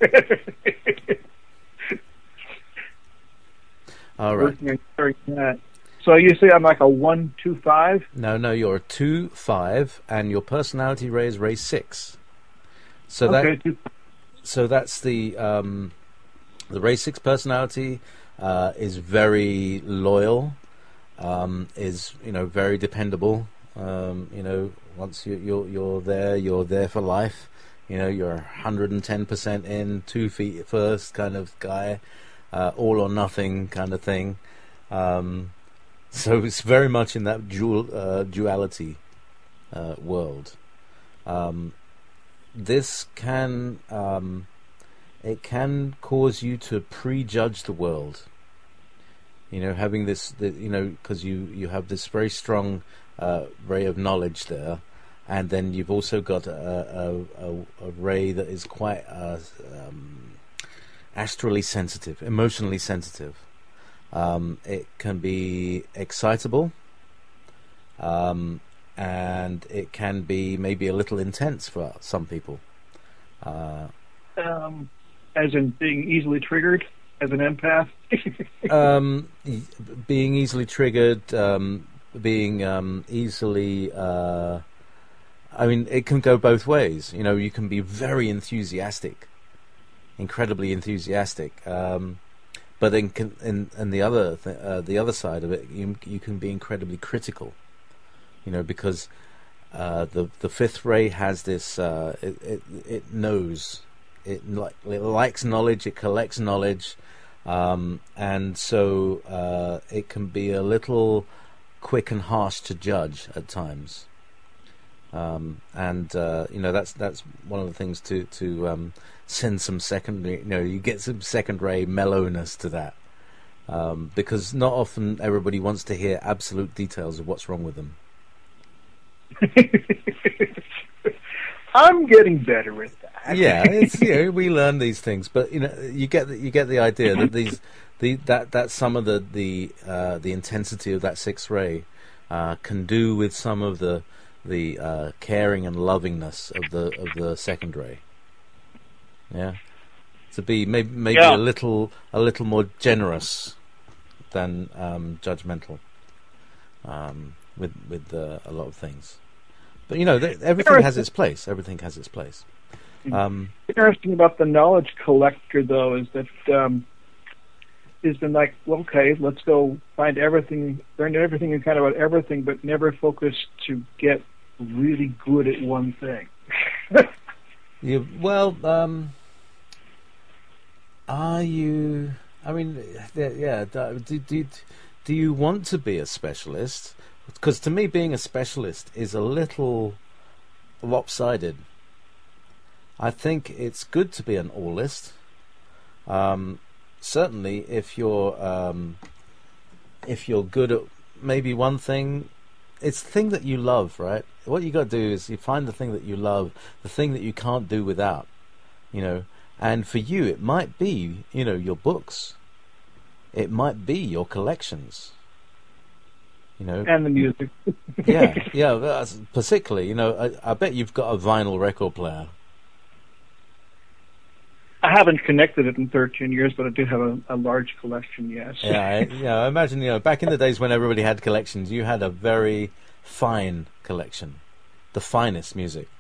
All right. Working on carrying that. So you say I'm like a one two five? No, no, you're a two five, and your personality ray is ray six. So okay, that two. so that's the um, the ray six personality uh, is very loyal, um, is you know very dependable. Um, you know, once you, you're you're there, you're there for life. You know, you're one hundred ten percent in, two feet first kind of guy, uh, all or nothing kind of thing. Um, so it's very much in that dual uh, duality uh, world. Um, this can um, it can cause you to prejudge the world. You know, having this, the, you know, because you you have this very strong uh, ray of knowledge there, and then you've also got a a, a, a ray that is quite uh, um, astrally sensitive, emotionally sensitive. Um, it can be excitable, um, and it can be maybe a little intense for some people. Uh, Um, as in being easily triggered as an empath. um, e- being easily triggered, um, being um, easily. Uh, I mean, it can go both ways. You know, you can be very enthusiastic, incredibly enthusiastic. Um, But in, in, in the other th- uh, the other side of it, you you can be incredibly critical, you know, because uh, the the fifth ray has this. Uh, it, it it knows, it like it likes knowledge, it collects knowledge, um, and so uh, it can be a little quick and harsh to judge at times. Um, and uh, you know that's that's one of the things to to um, send some secondary. You know, you get some second ray mellowness to that, um, because not often everybody wants to hear absolute details of what's wrong with them. I'm getting better at that. Yeah, it's you know we learn these things, but you know you get the, you get the idea that these the that that some of the the uh, the intensity of that sixth ray uh, can do with some of the the uh, caring and lovingness of the of the second ray. Yeah, to be maybe maybe Yeah. a little a little more generous than um, judgmental um, with with uh, a lot of things. But you know, th- everything has its place. Everything has its place. Um, Interesting about the knowledge collector, though, is that um, has been like, well, okay, let's go find everything, learn everything and kind of about everything, but never focus to get really good at one thing. you, well, um, are you? I mean, yeah. Do, do, do you want to be a specialist? Because to me, being a specialist is a little lopsided. I think it's good to be an all-list. Um, certainly, if you're um, if you're good at maybe one thing, it's the thing that you love, right? What you got to do is you find the thing that you love, the thing that you can't do without, you know. And for you, it might be, you know, your books. It might be your collections. You know, and the music. yeah, yeah. That's particularly, you know, I, I bet you've got a vinyl record player. I haven't connected it in thirteen years, but I do have a, a large collection, yes. Yeah, I, yeah. I imagine, you know, back in the days when everybody had collections, you had a very fine collection, the finest music.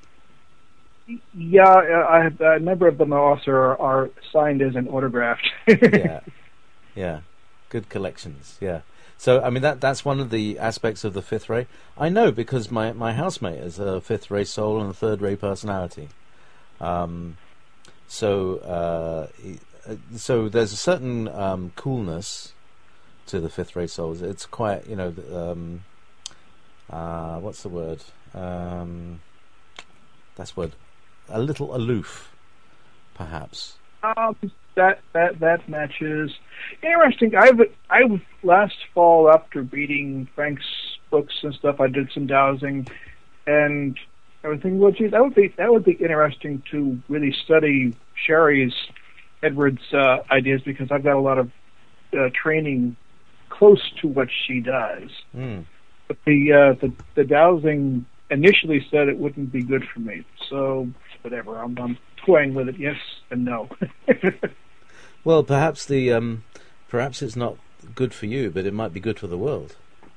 Yeah, I have, a number of them also are, are signed as and autographed. yeah, yeah, good collections. Yeah. So, I mean, that that's one of the aspects of the fifth ray. I know because my, my housemate is a fifth ray soul and a third ray personality. Um, so, uh, so there's a certain um, coolness to the fifth ray souls. It's quite, you know, um, uh, what's the word? Um, that's word. A little aloof, perhaps. Um, that that that matches. Interesting. I've I last fall, after reading Frank's books and stuff, I did some dowsing, and I was thinking, well, gee, that would be that would be interesting to really study Sherry's Edwards uh, ideas, because I've got a lot of uh, training close to what she does. Mm. But the uh, the the dowsing initially said it wouldn't be good for me, so whatever. I'm, I'm toying with it, yes and no. Well, perhaps the um, perhaps it's not good for you, but it might be good for the world.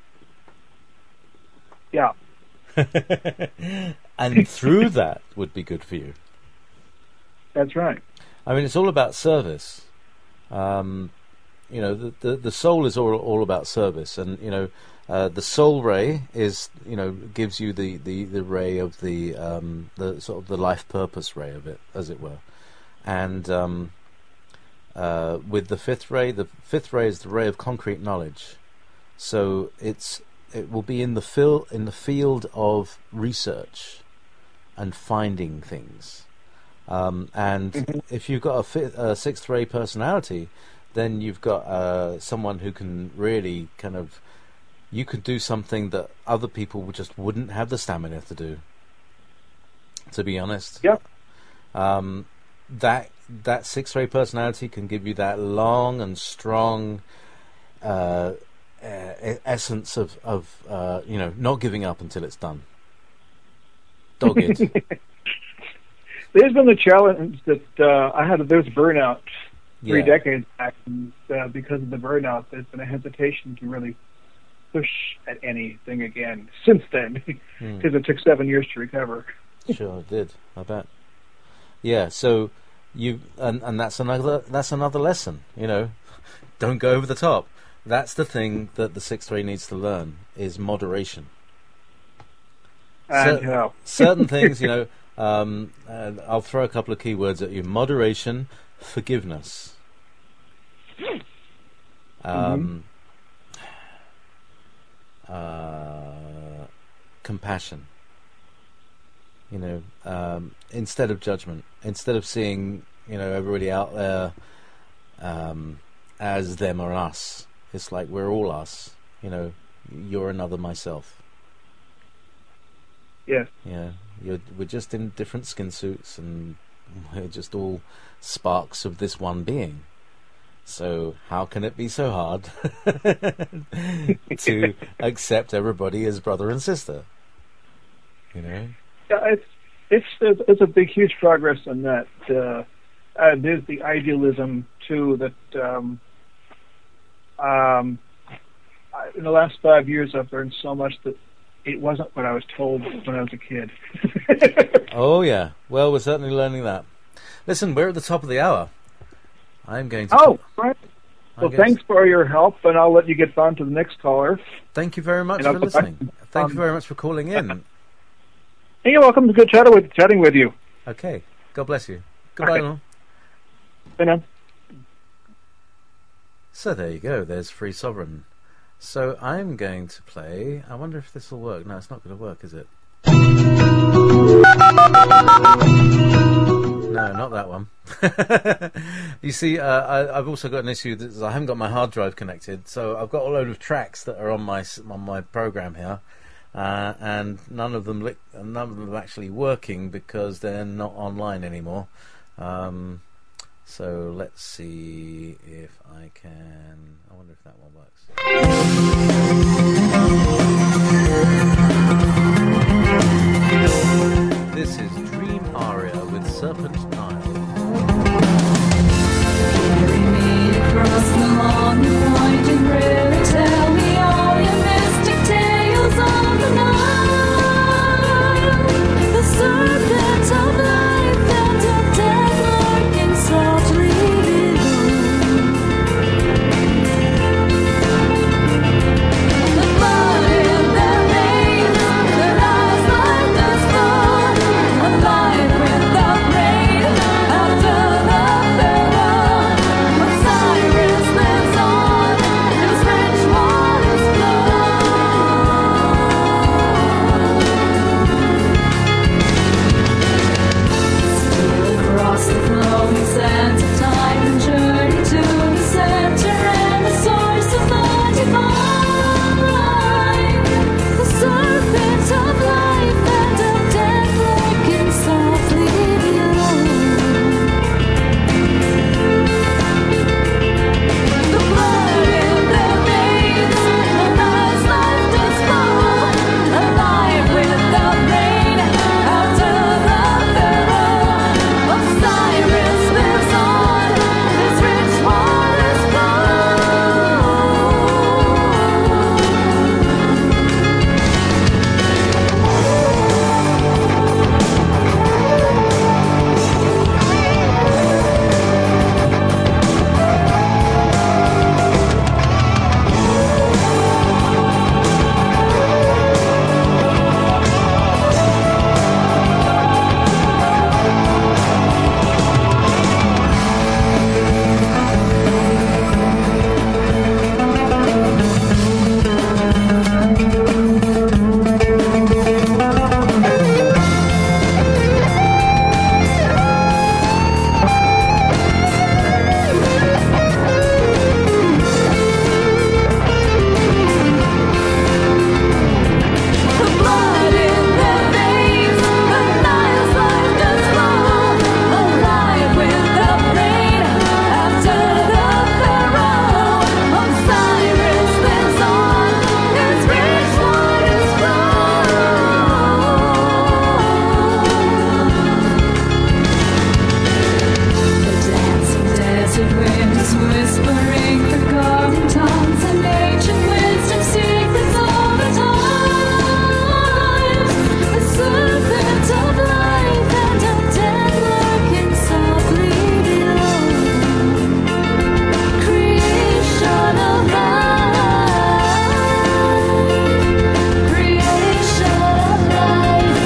Yeah. And through that would be good for you. That's right. I mean, it's all about service. Um, you know, the, the the soul is all all about service, and you know, uh, the soul ray is, you know, gives you the, the, the ray of the um, the sort of the life purpose ray of it, as it were, and um, uh, with the fifth ray, the fifth ray is the ray of concrete knowledge, so it's it will be in the fil- in the field of research and finding things. Um, and mm-hmm. if you've got a, fifth, a sixth ray personality, then you've got uh, someone who can really kind of, you could do something that other people just wouldn't have the stamina to do. To be honest, yeah. Um, that that sixth ray personality can give you that long and strong uh, uh, essence of of uh, you know, not giving up until it's done. Dogged. There's been the challenge that uh, I had. There was burnout three yeah. decades back, and uh, because of the burnout, there's been a hesitation to really push at anything again since then, because mm. it took seven years to recover. Sure, it did. I bet. Yeah. So you and and that's another that's another lesson. You know, don't go over the top. That's the thing that the sixth ray needs to learn, is moderation. And Cer- how? certain things, you know. Um, and I'll throw a couple of key words at you: moderation, forgiveness, um, mm-hmm. uh, compassion. You know, um, instead of judgment, instead of seeing, you know, everybody out there um, as them or us, it's like we're all us. You know, you're another myself. Yes. Yeah, you're, we're just in different skin suits, and we're just all sparks of this one being. So how can it be so hard to accept everybody as brother and sister? You know. Yeah, it's it's it's a big, huge progress in that. Uh, uh, there's the idealism too that um, um, in the last five years I've learned so much that it wasn't what I was told when I was a kid. Oh, yeah. Well, we're certainly learning that. Listen, we're at the top of the hour. I'm going to... Oh, right. I'm Well, thanks to... for your help, and I'll let you get on to the next caller. Thank you very much for listening. Back. Thank um, you very much for calling in. Hey, you're welcome. Good chatting with, chatting with you. Okay. God bless you. Goodbye, okay. now. Bye now. So there you go. There's Free Sovereign. So I'm going to play... I wonder if this will work. No, it's not going to work, is it? No, not that one. You see, uh, I, I've also got an issue that I haven't got my hard drive connected, so I've got a load of tracks that are on my on my program here, uh, and none of them li- none of them are actually working because they're not online anymore. Um, so let's see if I can. I wonder if that one works. This is Dream Aria with Serpent Nile. Carry me across the long winding river. Tell me all your mystic tales of the night. The serpent of life and of death lurking softly below. The blood in their veins, their eyes like the sun, alive without rain after the Pharaoh. Osiris lives on, his rich waters flow. Steal across the flowing sands of time and journey to the center and the source of the divine. The serpent of life and of death lurking softly below. The blood in their veins, their eyes like the smoke, alive without rain after the Pharaoh. Osiris lives on, his rich waters flow. The blood in their veins, the Nile's like the smoke, alive without rain after the Pharaoh. Osiris lives on, his rich waters flow. The dancing desert wind is whispering forgotten tongues and ancient wisdom secrets of the times. The serpent of life and of death lurking softly below. Creation of life, creation of life.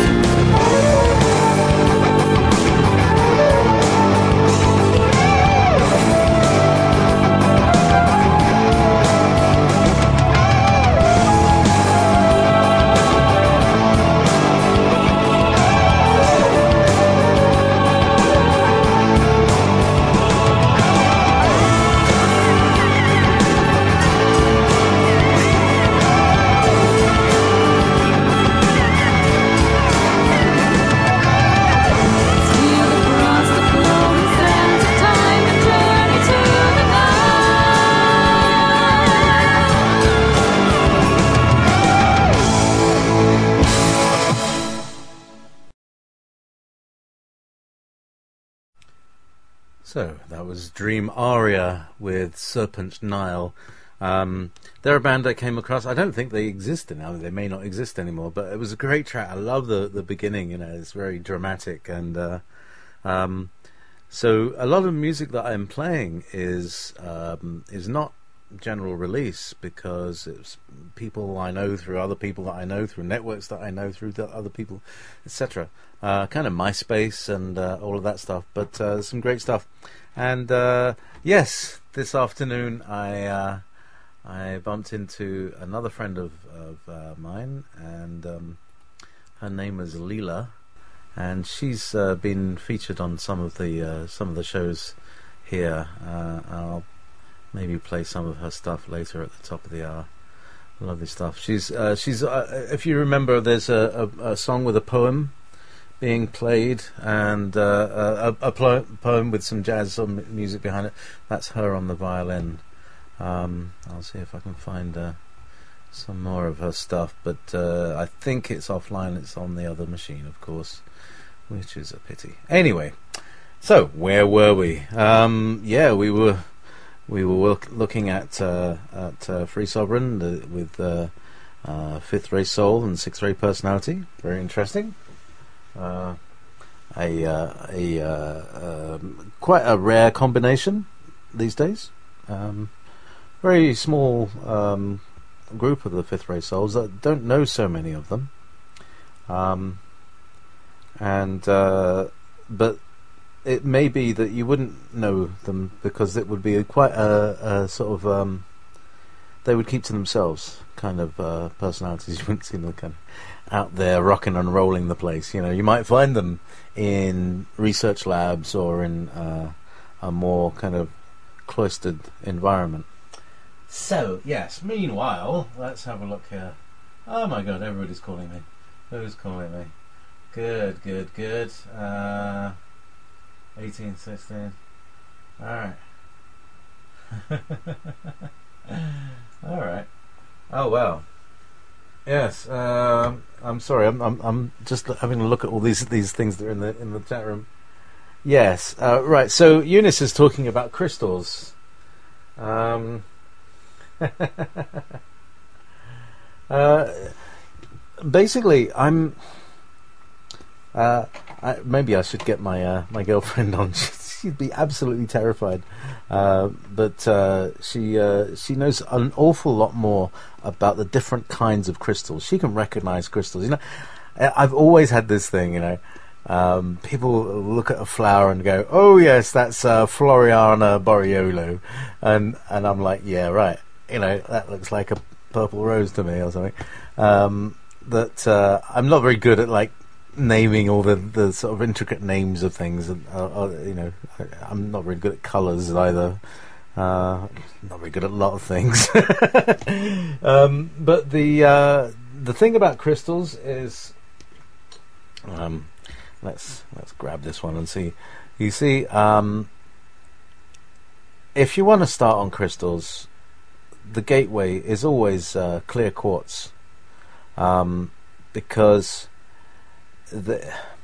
Steal across the flowing sands of time and journey to the So that was Dream Aria with Serpent Nile. Um, they're a band I came across. I don't think they exist now. They may not exist anymore, but it was a great track. I love the the beginning. You know, it's very dramatic, and uh, um, so a lot of music that I'm playing is um, is not general release because it's people I know through other people that I know through networks that I know through the other people, et cetera. Uh, kind of MySpace and uh, all of that stuff, but uh, some great stuff. And uh, yes, this afternoon I uh, I bumped into another friend of of uh, mine, and um, her name is Leela, and she's uh, been featured on some of the uh, some of the shows here. Uh, I'll maybe play some of her stuff later at the top of the hour. Lovely stuff. She's uh, she's uh, if you remember, there's a, a, a song with a poem being played, and uh, a, a plo- poem with some jazz m- music behind it. That's her on the violin. Um, I'll see if I can find uh, some more of her stuff, but uh, I think it's offline. It's on the other machine, of course, which is a pity. Anyway, so where were we? Um, yeah, we were we were look, looking at uh, at uh, Free Sovereign the, with uh, uh, Fifth Ray Soul and Sixth Ray Personality. Very interesting. Uh, a uh, a uh, um, quite a rare combination these days. Um, very small um, group of the Fifth Ray Souls. I don't know so many of them, um, and uh, but it may be that you wouldn't know them because it would be a quite a, a sort of um, they would keep to themselves kind of uh, personalities. You wouldn't see them kind of out there rocking and rolling the place. You know, you might find them in research labs or in uh, a more kind of cloistered environment. So, yes, meanwhile, let's have a look here. Oh my god, everybody's calling me. Who's calling me? Good, good, good. Uh, eighteen, sixteen. Alright. Alright. Oh, well. Yes, um, I'm sorry. I'm, I'm I'm just having a look at all these these things that are in the in the chat room. Yes, uh, right. So Eunice is talking about crystals. Um, uh, basically, I'm. Uh, I, maybe I should get my uh, my girlfriend on. She'd be absolutely terrified, uh, but uh, she uh, she knows an awful lot more about the different kinds of crystals. She can recognize crystals. You know, I've always had this thing. You know, um, people look at a flower and go, "Oh yes, that's uh, Floriana Boreolo," and and I'm like, "Yeah, right. You know, that looks like a purple rose to me or something." Um, that uh, I'm not very good at like naming all the, the sort of intricate names of things. And, uh, uh, you know, I, I'm not very good at colours either. Uh, not very good at a lot of things. um, but the uh, the thing about crystals is, um, let's let's grab this one and see. You see, um, if you want to start on crystals, the gateway is always uh, clear quartz, um, because The,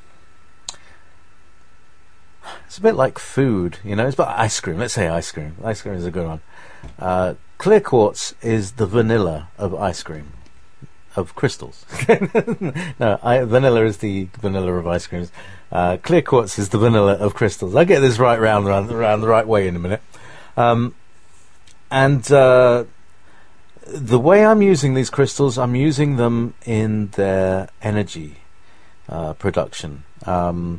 it's a bit like food, you know. It's about ice cream. Let's say ice cream. Ice cream is a good one. Uh, clear quartz is the vanilla of ice cream, of crystals. no, I, vanilla is the vanilla of ice creams. Uh, clear quartz is the vanilla of crystals. I'll get this right round, round, round the right way in a minute. Um, and uh, the way I'm using these crystals, I'm using them in their energy Uh, production. Um,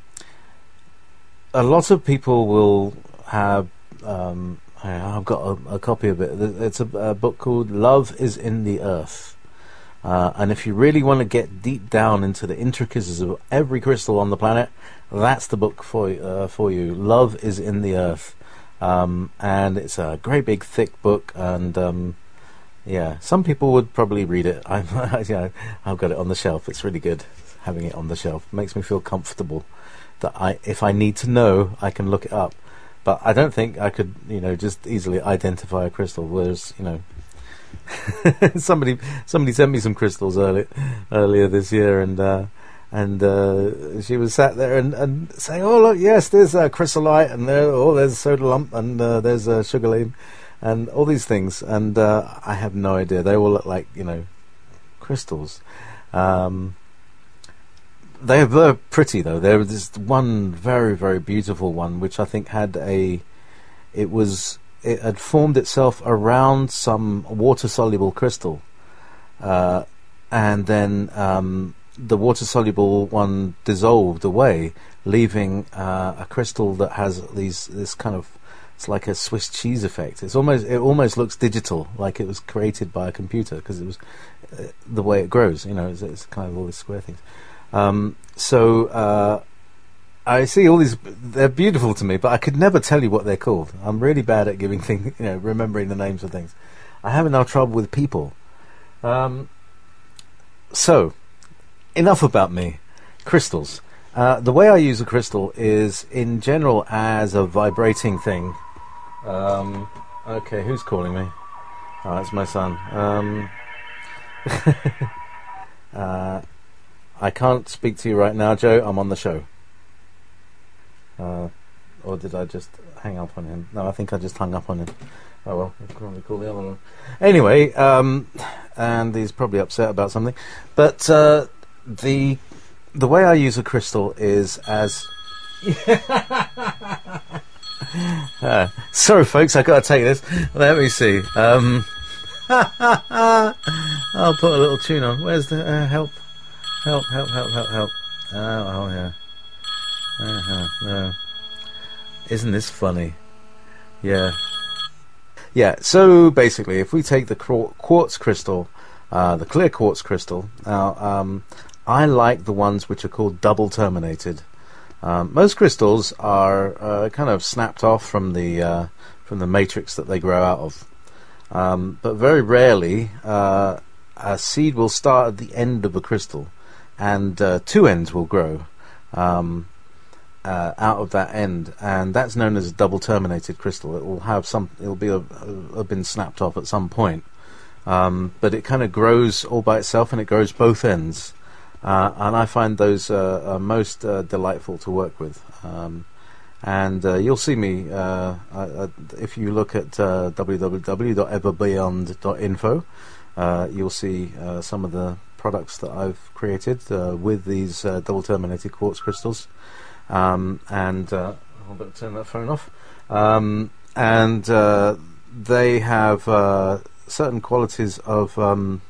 a lot of people will have. Um, I've got a, a copy of it. It's a, a book called "Love Is in the Earth," uh, and if you really want to get deep down into the intricacies of every crystal on the planet, that's the book for uh, for you. "Love Is in the Earth," um, and it's a great big thick book. And um, yeah, some people would probably read it. I've, yeah, I've got it on the shelf. It's really good. Having it on the shelf makes me feel comfortable that I, if I need to know, I can look it up. But I don't think I could, you know, just easily identify a crystal. Whereas, you know, somebody somebody sent me some crystals early, earlier this year, and uh, and uh, she was sat there and, and saying, "Oh look, yes, there's a chrysolite, and there, oh, there's a soda lump, and uh, there's a sugarline," and all these things, and uh, I have no idea. They all look like, you know, crystals. Um, they were pretty though. There was this one very, very beautiful one, which I think had a, it was, it had formed itself around some water-soluble crystal, uh, and then um, the water-soluble one dissolved away, leaving uh, a crystal that has these, this kind of, it's like a Swiss cheese effect. It's almost, it almost looks digital, like it was created by a computer, because it was uh, the way it grows. You know, it's, it's kind of all these square things. Um, so uh, I see all these. They're beautiful to me, but I could never tell you what they're called. I'm really bad at giving things, you know, remembering the names of things. I have enough trouble with people. Um, so enough about me. Crystals. Uh, the way I use a crystal is, in general, as a vibrating thing. Um, okay, who's calling me? Oh, it's my son. Um, uh, I can't speak to you right now, Joe. I'm on the show. Uh, or did I just hang up on him? No, I think I just hung up on him. Oh well, I'll probably call the other one. Anyway, um, and he's probably upset about something. But uh, the the way I use a crystal is as... uh, sorry, folks, I've got to take this. Let me see. Um, I'll put a little tune on. Where's the uh, help? Help, help, help, help, help. Oh, oh yeah. Uh-huh, no. Isn't this funny? Yeah. Yeah, so basically, if we take the quartz crystal, uh, the clear quartz crystal, now, um, I like the ones which are called double terminated. Um, most crystals are uh, kind of snapped off from the uh, from the matrix that they grow out of. Um, but very rarely, uh, a seed will start at the end of a crystal, and uh, two ends will grow um, uh, out of that end, and that's known as a double terminated crystal. It will have some, it will be a, a, been snapped off at some point, um, but it kind of grows all by itself, and it grows both ends, uh, and I find those uh, are most uh, delightful to work with. Um, and uh, you'll see me uh, uh, if you look at uh, w w w dot ever beyond dot info. Uh, you'll see uh, some of the products that I've created uh, with these uh, double terminated quartz crystals, um, and uh, I'll better turn that phone off. Um, and uh, they have uh, certain qualities of um,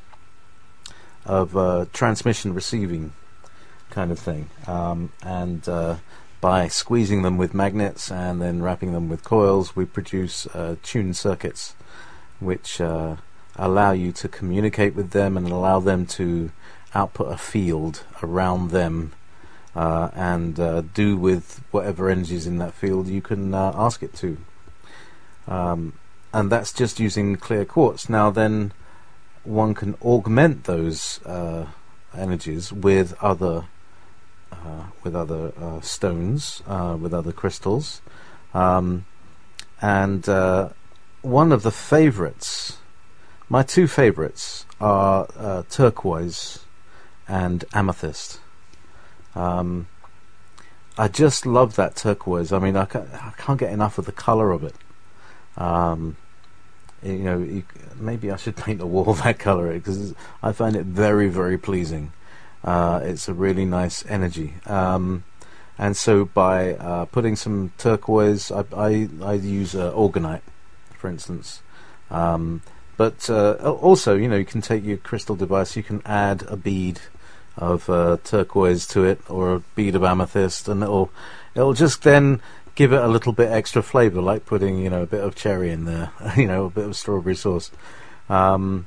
of uh, transmission receiving kind of thing, um, and uh, by squeezing them with magnets and then wrapping them with coils, we produce uh, tuned circuits, which uh, allow you to communicate with them and allow them to output a field around them, uh, and uh, do with whatever energies in that field you can uh, ask it to. Um, and that's just using clear quartz. Now then, one can augment those uh, energies with other uh, with other uh, stones, uh, with other crystals, um, and uh, one of the favorites. My two favourites are uh, turquoise and amethyst. Um, I just love that turquoise. I mean, I can't, I can't get enough of the colour of it. Um, you know, you, maybe I should paint the wall that colour, because I find it very, very pleasing. Uh, it's a really nice energy. Um, and so by uh, putting some turquoise, I, I, I use uh, orgonite, for instance. Um, But uh, also, you know, you can take your crystal device, you can add a bead of uh, turquoise to it, or a bead of amethyst, and it'll it'll just then give it a little bit extra flavour, like putting, you know, a bit of cherry in there, you know, a bit of strawberry sauce. Um,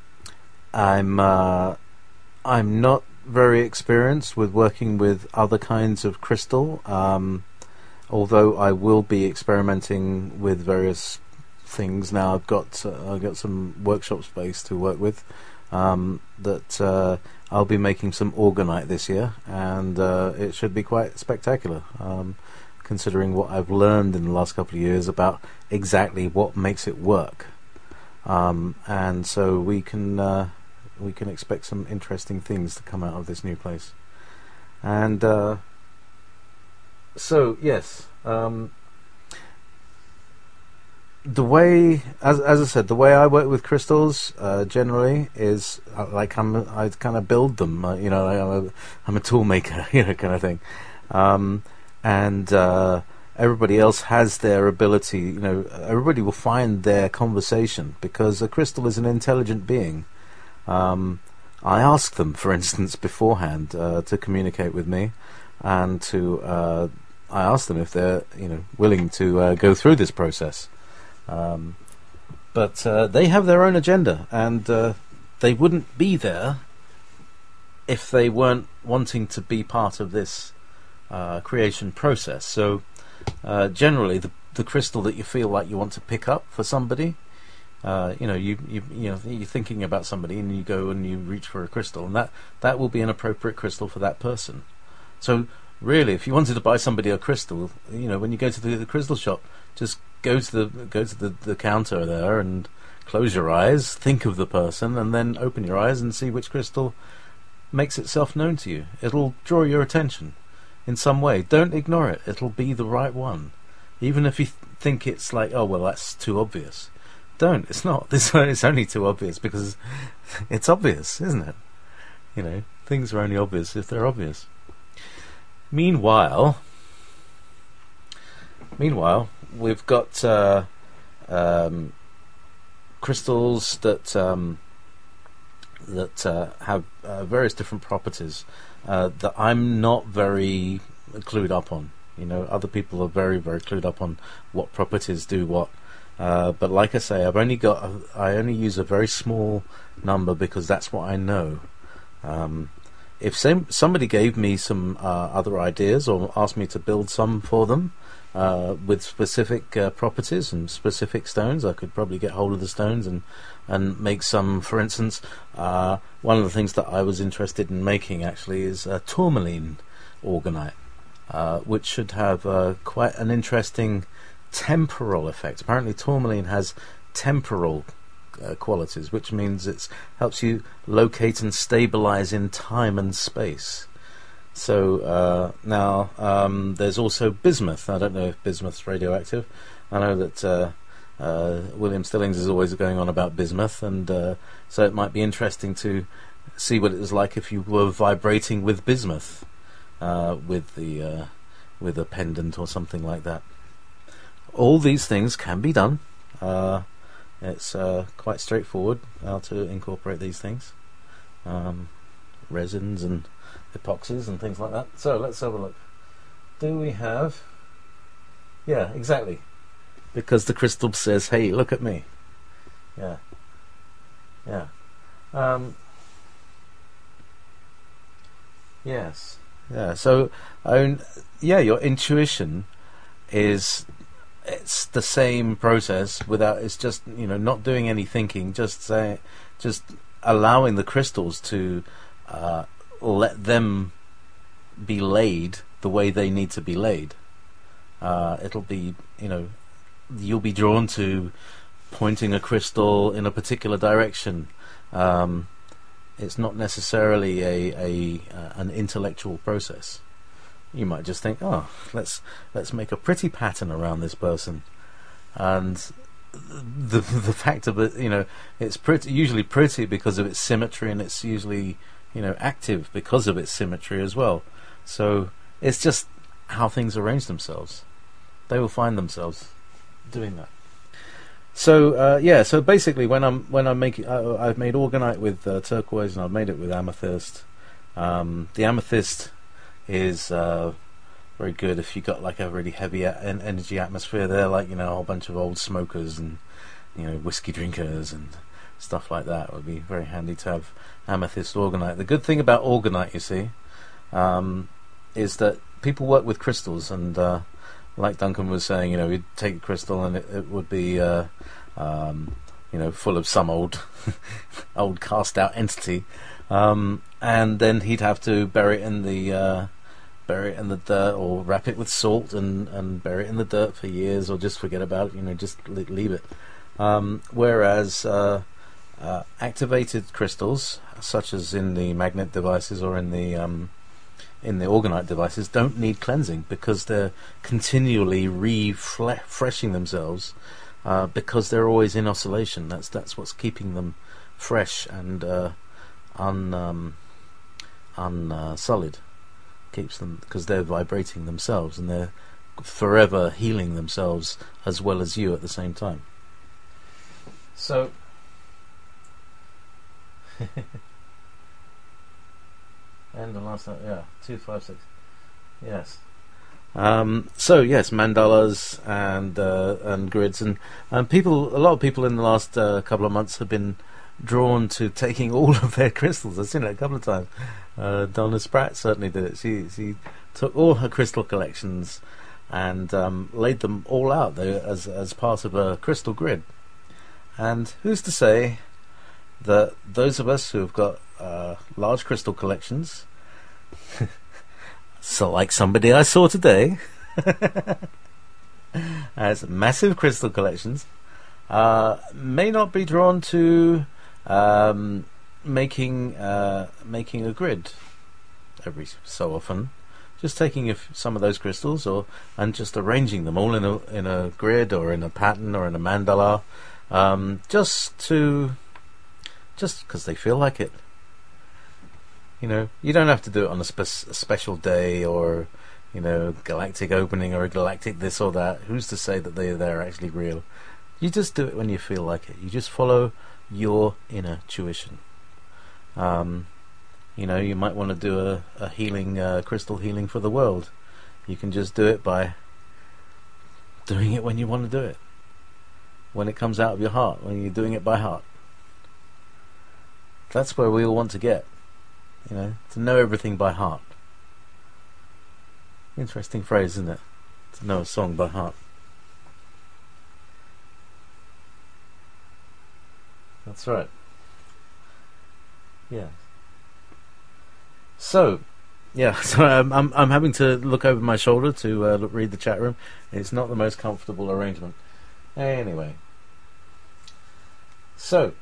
I'm uh, I'm not very experienced with working with other kinds of crystal, um, although I will be experimenting with various things now. I've got uh, I've got some workshop space to work with, um, that uh, I'll be making some orgonite this year, and uh, it should be quite spectacular, um, considering what I've learned in the last couple of years about exactly what makes it work, um, and so we can uh, we can expect some interesting things to come out of this new place. And uh, so yes, um, the way, as as I said, the way I work with crystals uh, generally is uh, like I'm I kind of build them. Uh, you know, I'm a I'm a tool maker, you know, kind of thing. Um, and uh, everybody else has their ability. You know, everybody will find their conversation because a crystal is an intelligent being. Um, I ask them, for instance, beforehand uh, to communicate with me, and to uh, I ask them if they're you know willing to uh, go through this process. Um, but uh, they have their own agenda, and uh, they wouldn't be there if they weren't wanting to be part of this uh, creation process. So uh, generally, the the crystal that you feel like you want to pick up for somebody. Uh, you know, you, you you know you're thinking about somebody, and you go and you reach for a crystal, and that, that will be an appropriate crystal for that person. So, really, if you wanted to buy somebody a crystal, you know, when you go to the, the crystal shop, just go to the go to the, the counter there and close your eyes, think of the person, and then open your eyes and see which crystal makes itself known to you. It'll draw your attention in some way. Don't ignore it. It'll be the right one, even if you th- think it's like, oh well, that's too obvious. Don't. It's not. This it's only too obvious because it's obvious, isn't it? You know, things are only obvious if they're obvious. Meanwhile, meanwhile, we've got uh, um, crystals that um, that uh, have uh, various different properties uh, that I'm not very clued up on. You know, other people are very, very clued up on what properties do what. Uh, but like I say, I've only got a, I only use a very small number because that's what I know. Um, if some, somebody gave me some uh, other ideas or asked me to build some for them uh, with specific uh, properties and specific stones, I could probably get hold of the stones and and make some. For instance, uh, one of the things that I was interested in making actually is a tourmaline orgonite, uh, which should have uh, quite an interesting temporal effect. Apparently tourmaline has temporal uh, qualities, which means it helps you locate and stabilize in time and space. So uh, now um, there's also bismuth. I don't know if bismuth's radioactive. I know that uh, uh, William Stillings is always going on about bismuth, and uh, so it might be interesting to see what it was like if you were vibrating with bismuth uh, with the uh, with a pendant or something like that. All these things can be done. Uh, it's uh, quite straightforward how to incorporate these things. Um, resins and epoxies and things like that. So let's have a look. Do we have... Yeah, exactly. Because the crystal says, hey, look at me. Yeah. Yeah. Um, yes. Yeah, so, own, yeah, your intuition is... It's the same process without. It's just you know not doing any thinking. Just say, just allowing the crystals to uh, let them be laid the way they need to be laid. Uh, it'll be you know you'll be drawn to pointing a crystal in a particular direction. Um, it's not necessarily a, a uh, an intellectual process. You might just think, oh, let's let's make a pretty pattern around this person, and the the fact of it, you know, it's pretty usually pretty because of its symmetry, and it's usually you know active because of its symmetry as well. So it's just how things arrange themselves. They will find themselves doing that. So uh, yeah, so basically, when I'm when I'm making, uh, I've made orgonite with uh, turquoise, and I've made it with amethyst. Um, the amethyst is uh, very good if you got like a really heavy a- energy atmosphere there, like you know a whole bunch of old smokers and you know whiskey drinkers and stuff like that. It would be very handy to have amethyst orgonite. The good thing about orgonite, you see, um, is that people work with crystals, and uh, like Duncan was saying, you know, we'd take a crystal and it, it would be uh, um, you know full of some old old cast out entity. Um, and then he'd have to bury it in the uh, bury it in the dirt, or wrap it with salt and, and bury it in the dirt for years, or just forget about it. You know, just leave it. Um, whereas uh, uh, activated crystals, such as in the magnet devices or in the um, in the orgonite devices, don't need cleansing because they're continually refreshing themselves uh, because they're always in oscillation. That's that's what's keeping them fresh and uh, un um, unsullied. Keeps them because they're vibrating themselves and they're forever healing themselves as well as you at the same time. So. And the last time, yeah, two five six, yes. Um, so yes, mandalas and uh, and grids and and people. A lot of people in the last uh, couple of months have been drawn to taking all of their crystals. I've seen it a couple of times. Uh, Donna Spratt certainly did it. She she took all her crystal collections and um, laid them all out there as as part of a crystal grid. And who's to say that those of us who have got uh, large crystal collections, so like somebody I saw today, has massive crystal collections, uh, may not be drawn to um, making uh, making a grid every so often. Just taking a f- some of those crystals, or and just arranging them all in a in a grid or in a pattern or in a mandala, um, just to. Just because they feel like it. You know, you don't have to do it on a, spe- a special day or, you know, galactic opening or a galactic this or that. Who's to say that they, they're actually real? You just do it when you feel like it. You just follow your inner tuition. Um, you know, you might want to do a, a healing, uh, crystal healing for the world. You can just do it by doing it when you want to do it. When it comes out of your heart, when you're doing it by heart. That's where we all want to get, you know, to know everything by heart. Interesting phrase, isn't it? To know a song by heart. That's right. Yeah. So, yeah. So I'm I'm, I'm having to look over my shoulder to uh, look, read the chat room. It's not the most comfortable arrangement. Anyway. So.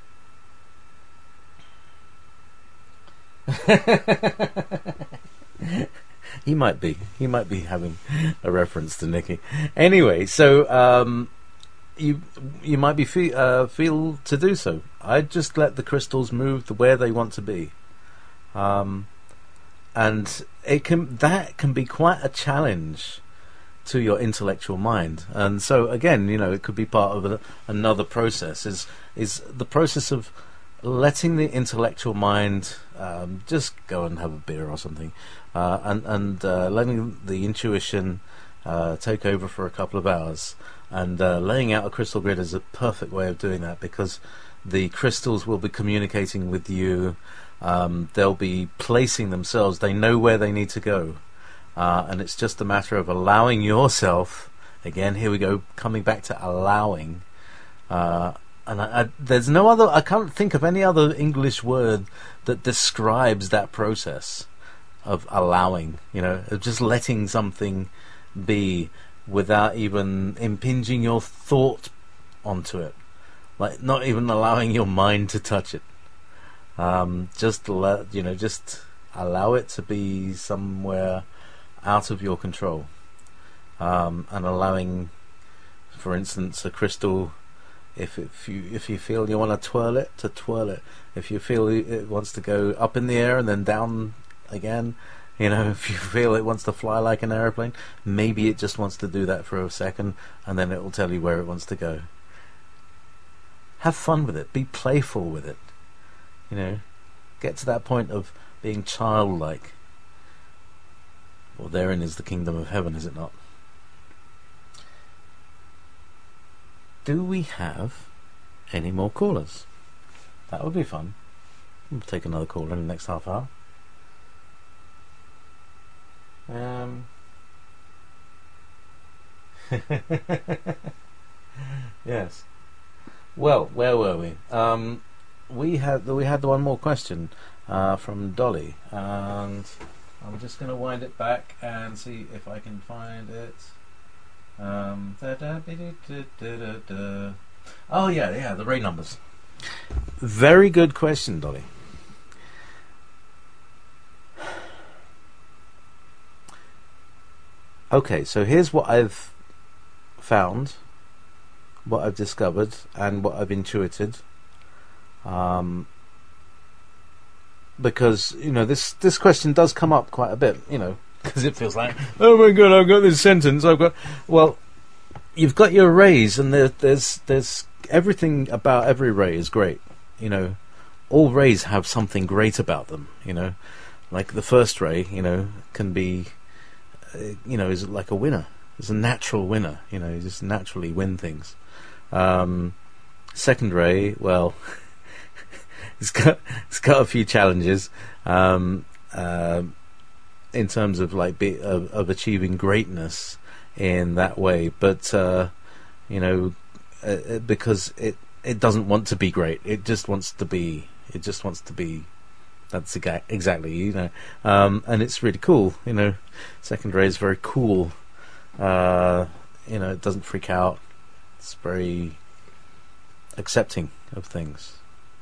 he might be. He might be having a reference to Nikki. Anyway, so um, you you might be fe- uh, feel to do so. I just let the crystals move to where they want to be, um, and it can that can be quite a challenge to your intellectual mind. And so again, you know, it could be part of a, another process. Is is the process of letting the intellectual mind um, just go and have a beer or something, uh, and and uh, letting the intuition uh, take over for a couple of hours, and uh, laying out a crystal grid is a perfect way of doing that, because the crystals will be communicating with you. Um, they'll be placing themselves. They know where they need to go, uh, and it's just a matter of allowing yourself. Again, here we go, coming back to allowing. Uh, And I, I, there's no other. I can't think of any other English word that describes that process of allowing. You know, of just letting something be without even impinging your thought onto it, like not even allowing your mind to touch it. Um, just let you know, just allow it to be somewhere out of your control, um, and allowing, for instance, a crystal. If if you if you feel you want to twirl it, to twirl it. If you feel it wants to go up in the air and then down again, you know, if you feel it wants to fly like an aeroplane, maybe it just wants to do that for a second, and then it will tell you where it wants to go. Have fun with it. Be playful with it. You know, get to that point of being childlike. Well, therein is the kingdom of heaven, is it not? Do we have any more callers? That would be fun. We'll take another caller in the next half hour. Um. Yes. Well, where were we? Um, we had we had one more question uh, from Dolly, and I'm just going to wind it back and see if I can find it. Um, da, da, da, da, da, da. Oh yeah, yeah, the rate numbers. Very good question, Dolly. Okay, so here's what I've found what I've discovered and what I've intuited. Um, because, you know, this, this question does come up quite a bit, you know, because it feels like, oh my god, I've got this sentence, I've got... Well, you've got your rays, and there, there's there's everything about every ray is great, you know. All rays have something great about them, you know. Like the first ray, you know, can be, uh, you know, is like a winner. It's a natural winner, you know, you just naturally win things. Um, second ray, well, it's got it's got a few challenges um, uh, in terms of like be, of, of achieving greatness in that way, but uh, you know, uh, because it it doesn't want to be great. It just wants to be. It just wants to be. That's exa- exactly, you know, um, and it's really cool. You know, second ray is very cool. Uh, you know, it doesn't freak out. It's very accepting of things.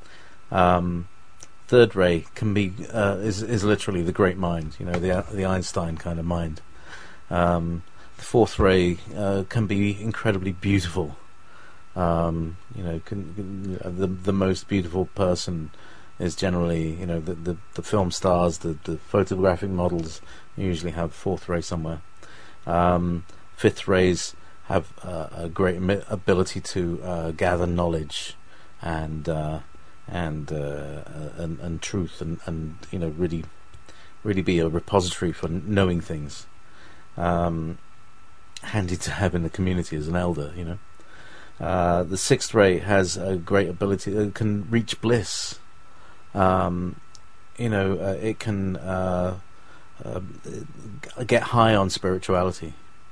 Um, third ray can be uh, is is literally the great mind. You know, the the Einstein kind of mind. Um, the fourth ray uh, can be incredibly beautiful. Um, you know, can, can, the the most beautiful person is generally, you know, the the, the film stars, the, the photographic models usually have fourth ray somewhere. Um, fifth rays have uh, a great ami- ability to uh, gather knowledge and uh, and, uh, and and truth and, and you know really really be a repository for knowing things. Um, handy to have in the community as an elder, you know. Uh, the sixth ray has a great ability; it can reach bliss. Um, you know, uh, it can uh, uh, get high on spirituality.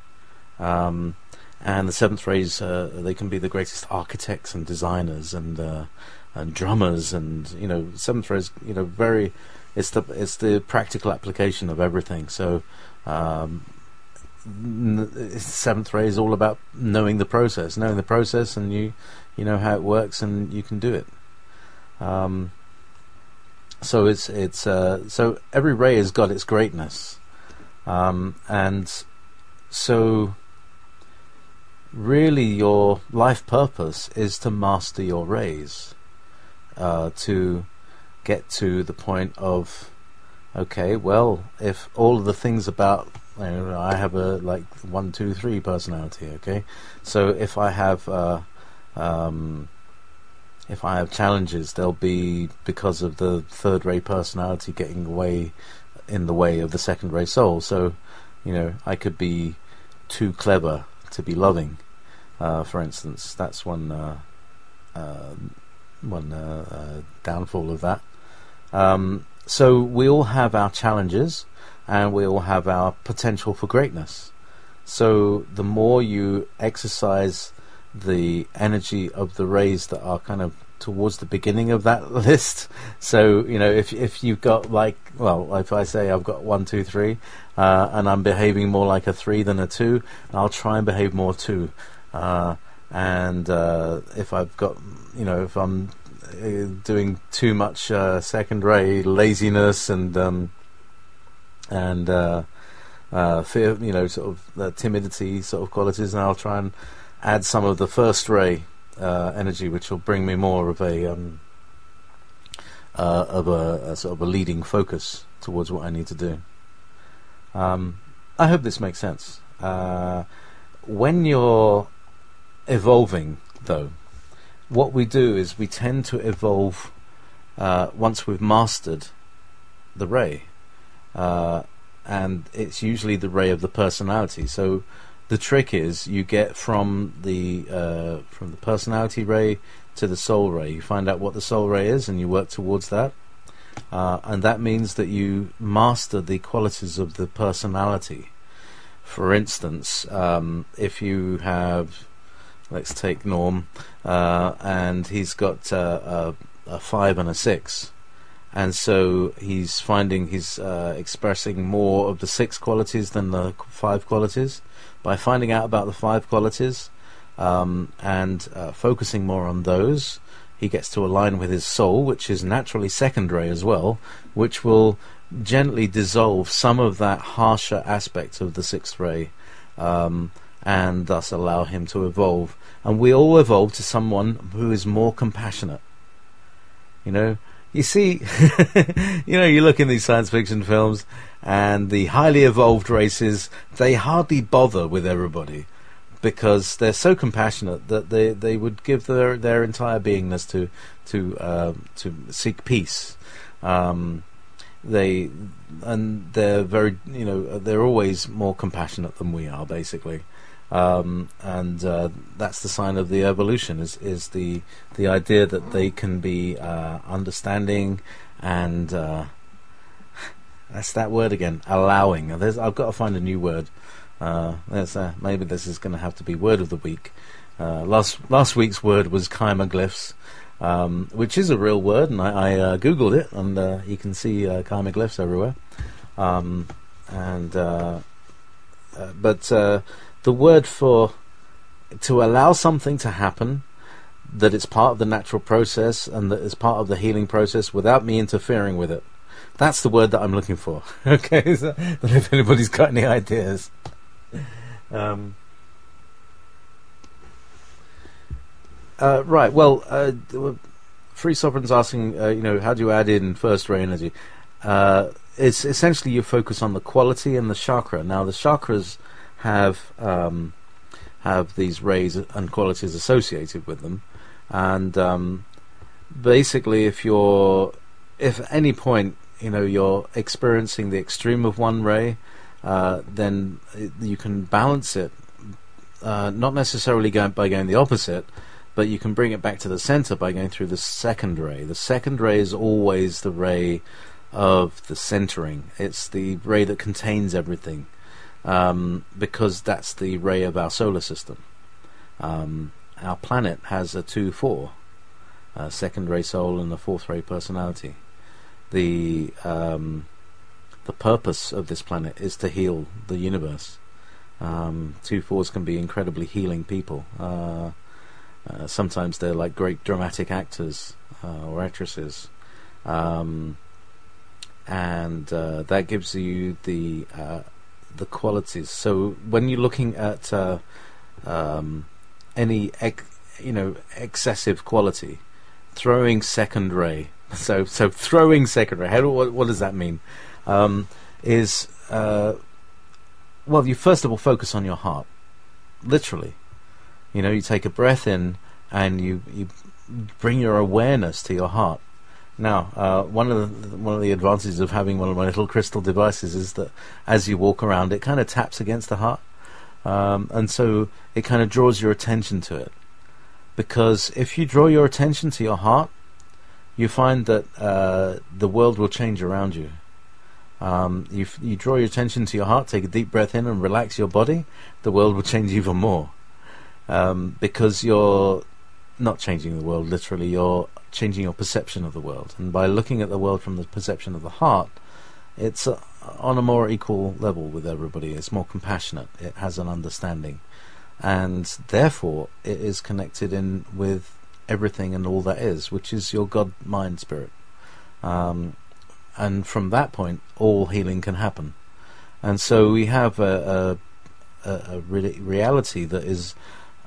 Um, and the seventh rays, uh, they can be the greatest architects and designers and uh, and drummers, and you know, seventh rays, you know, very. It's the it's the practical application of everything. So. Um, Seventh ray is all about knowing the process, knowing the process, and you, you know how it works, and you can do it. Um, so it's it's uh, so every ray has got its greatness, um, and so really your life purpose is to master your rays, uh, to get to the point of, okay, well, if all of the things about You know, I have a like one, two, three personality. Okay, so if I have uh, um, if I have challenges, they'll be because of the third ray personality getting away in the way of the second ray soul. So, you know, I could be too clever to be loving, uh, for instance. That's one uh, uh, one uh, uh, downfall of that. Um, so we all have our challenges. And we all have our potential for greatness. So the more you exercise the energy of the rays that are kind of towards the beginning of that list. So, you know, if if you've got like, well, if I say I've got one, two, three, uh, and I'm behaving more like a three than a two, I'll try and behave more two. Uh, and uh, if I've got, you know, if I'm uh, doing too much uh, second ray laziness and um, and uh, uh, fear, you know, sort of uh, timidity sort of qualities, and I'll try and add some of the first ray uh, energy, which will bring me more of a um, uh, of a, a sort of a leading focus towards what I need to do. Um, I hope this makes sense. Uh, when you're evolving, though, what we do is we tend to evolve uh, once we've mastered the ray. Uh, and it's usually the ray of the personality. So the trick is you get from the uh, from the personality ray to the soul ray. You find out what the soul ray is, and you work towards that. Uh, and that means that you master the qualities of the personality. For instance, um, if you have, let's take Norm, uh, and he's got uh, a, a five and a six. And so he's finding he's uh, expressing more of the six qualities than the five qualities. By finding out about the five qualities um, and uh, focusing more on those, he gets to align with his soul, which is naturally second ray as well, which will gently dissolve some of that harsher aspect of the sixth ray, um, and thus allow him to evolve. And we all evolve to someone who is more compassionate. You know, you see, you know, you look in these science fiction films, and the highly evolved races, they hardly bother with everybody, because they're so compassionate that they, they would give their, their entire beingness to to uh, to seek peace. Um, they and they're very, you know, they're always more compassionate than we are, basically. Um, and uh, that's the sign of the evolution, is is the the idea that they can be uh, understanding and uh, that's that word again, allowing. There's, I've got to find a new word. Uh, there's uh, maybe this is going to have to be word of the week. Uh, last last week's word was chimoglyphs, um, which is a real word, and I, I uh, googled it, and uh, you can see uh, chimoglyphs everywhere. Um, and uh, uh, but uh, the word for to allow something to happen, that it's part of the natural process and that it's part of the healing process without me interfering with it. That's the word that I'm looking for. Okay, so, if anybody's got any ideas. Um, uh, right, well, uh, Free Sovereign's asking, uh, you know, how do you add in first ray energy? Uh, it's essentially you focus on the quality and the chakra. Now, the chakras have um, have these rays and qualities associated with them, and um, basically, if you're, if at any point, you know, you're experiencing the extreme of one ray, uh, then it, you can balance it, uh, not necessarily going by going the opposite, but you can bring it back to the center by going through the second ray. The second ray is always the ray of the centering. It's the ray that contains everything, um, because that's the ray of our solar system. Um, our planet has a two four, uh, second ray soul and a fourth ray personality. The um, the purpose of this planet is to heal the universe. Um, two fours can be incredibly healing people. Uh, uh, sometimes they're like great dramatic actors uh, or actresses, um, and uh, that gives you the uh, the qualities. So when you're looking at uh, um, any ex- you know excessive quality, throwing second ray. So, so throwing second ray. How do, what, what does that mean? Um, is uh, well, you first of all focus on your heart, literally. You know, you take a breath in and you you bring your awareness to your heart. Now, uh, one of the one of the advantages of having one of my little crystal devices is that as you walk around, it kind of taps against the heart, um, and so it kind of draws your attention to it. Because if you draw your attention to your heart, you find that uh, the world will change around you. Um, you, f- you draw your attention to your heart, take a deep breath in and relax your body, the world will change even more. Um, because you're not changing the world literally, you're changing your perception of the world. And by looking at the world from the perception of the heart, it's uh, on a more equal level with everybody. It's more compassionate, it has an understanding. And therefore it is connected in with everything and all that is, which is your God mind spirit, um, and from that point all healing can happen. And so we have a, a, a, a re- reality that is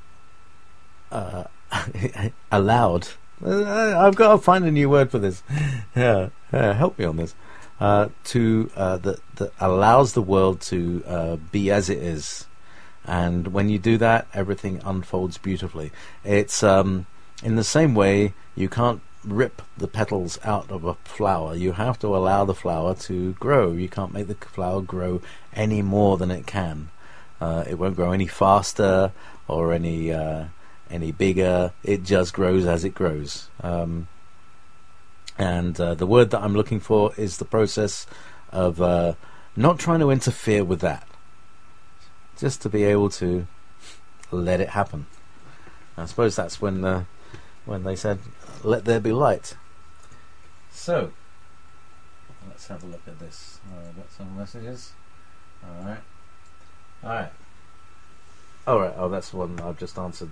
uh, allowed. I've got to find a new word for this. Yeah, yeah, help me on this. Uh, to uh, that that allows the world to uh, be as it is, and when you do that, everything unfolds beautifully. It's um. In the same way, you can't rip the petals out of a flower. You have to allow the flower to grow. You can't make the flower grow any more than it can. Uh, it won't grow any faster or any uh, any bigger. It just grows as it grows. Um, and uh, the word that I'm looking for is the process of uh, not trying to interfere with that. Just to be able to let it happen. I suppose that's when... Uh, when they said, let there be light. So, let's have a look at this. I've got some messages. Alright. Alright. Alright, oh, that's the one I've just answered.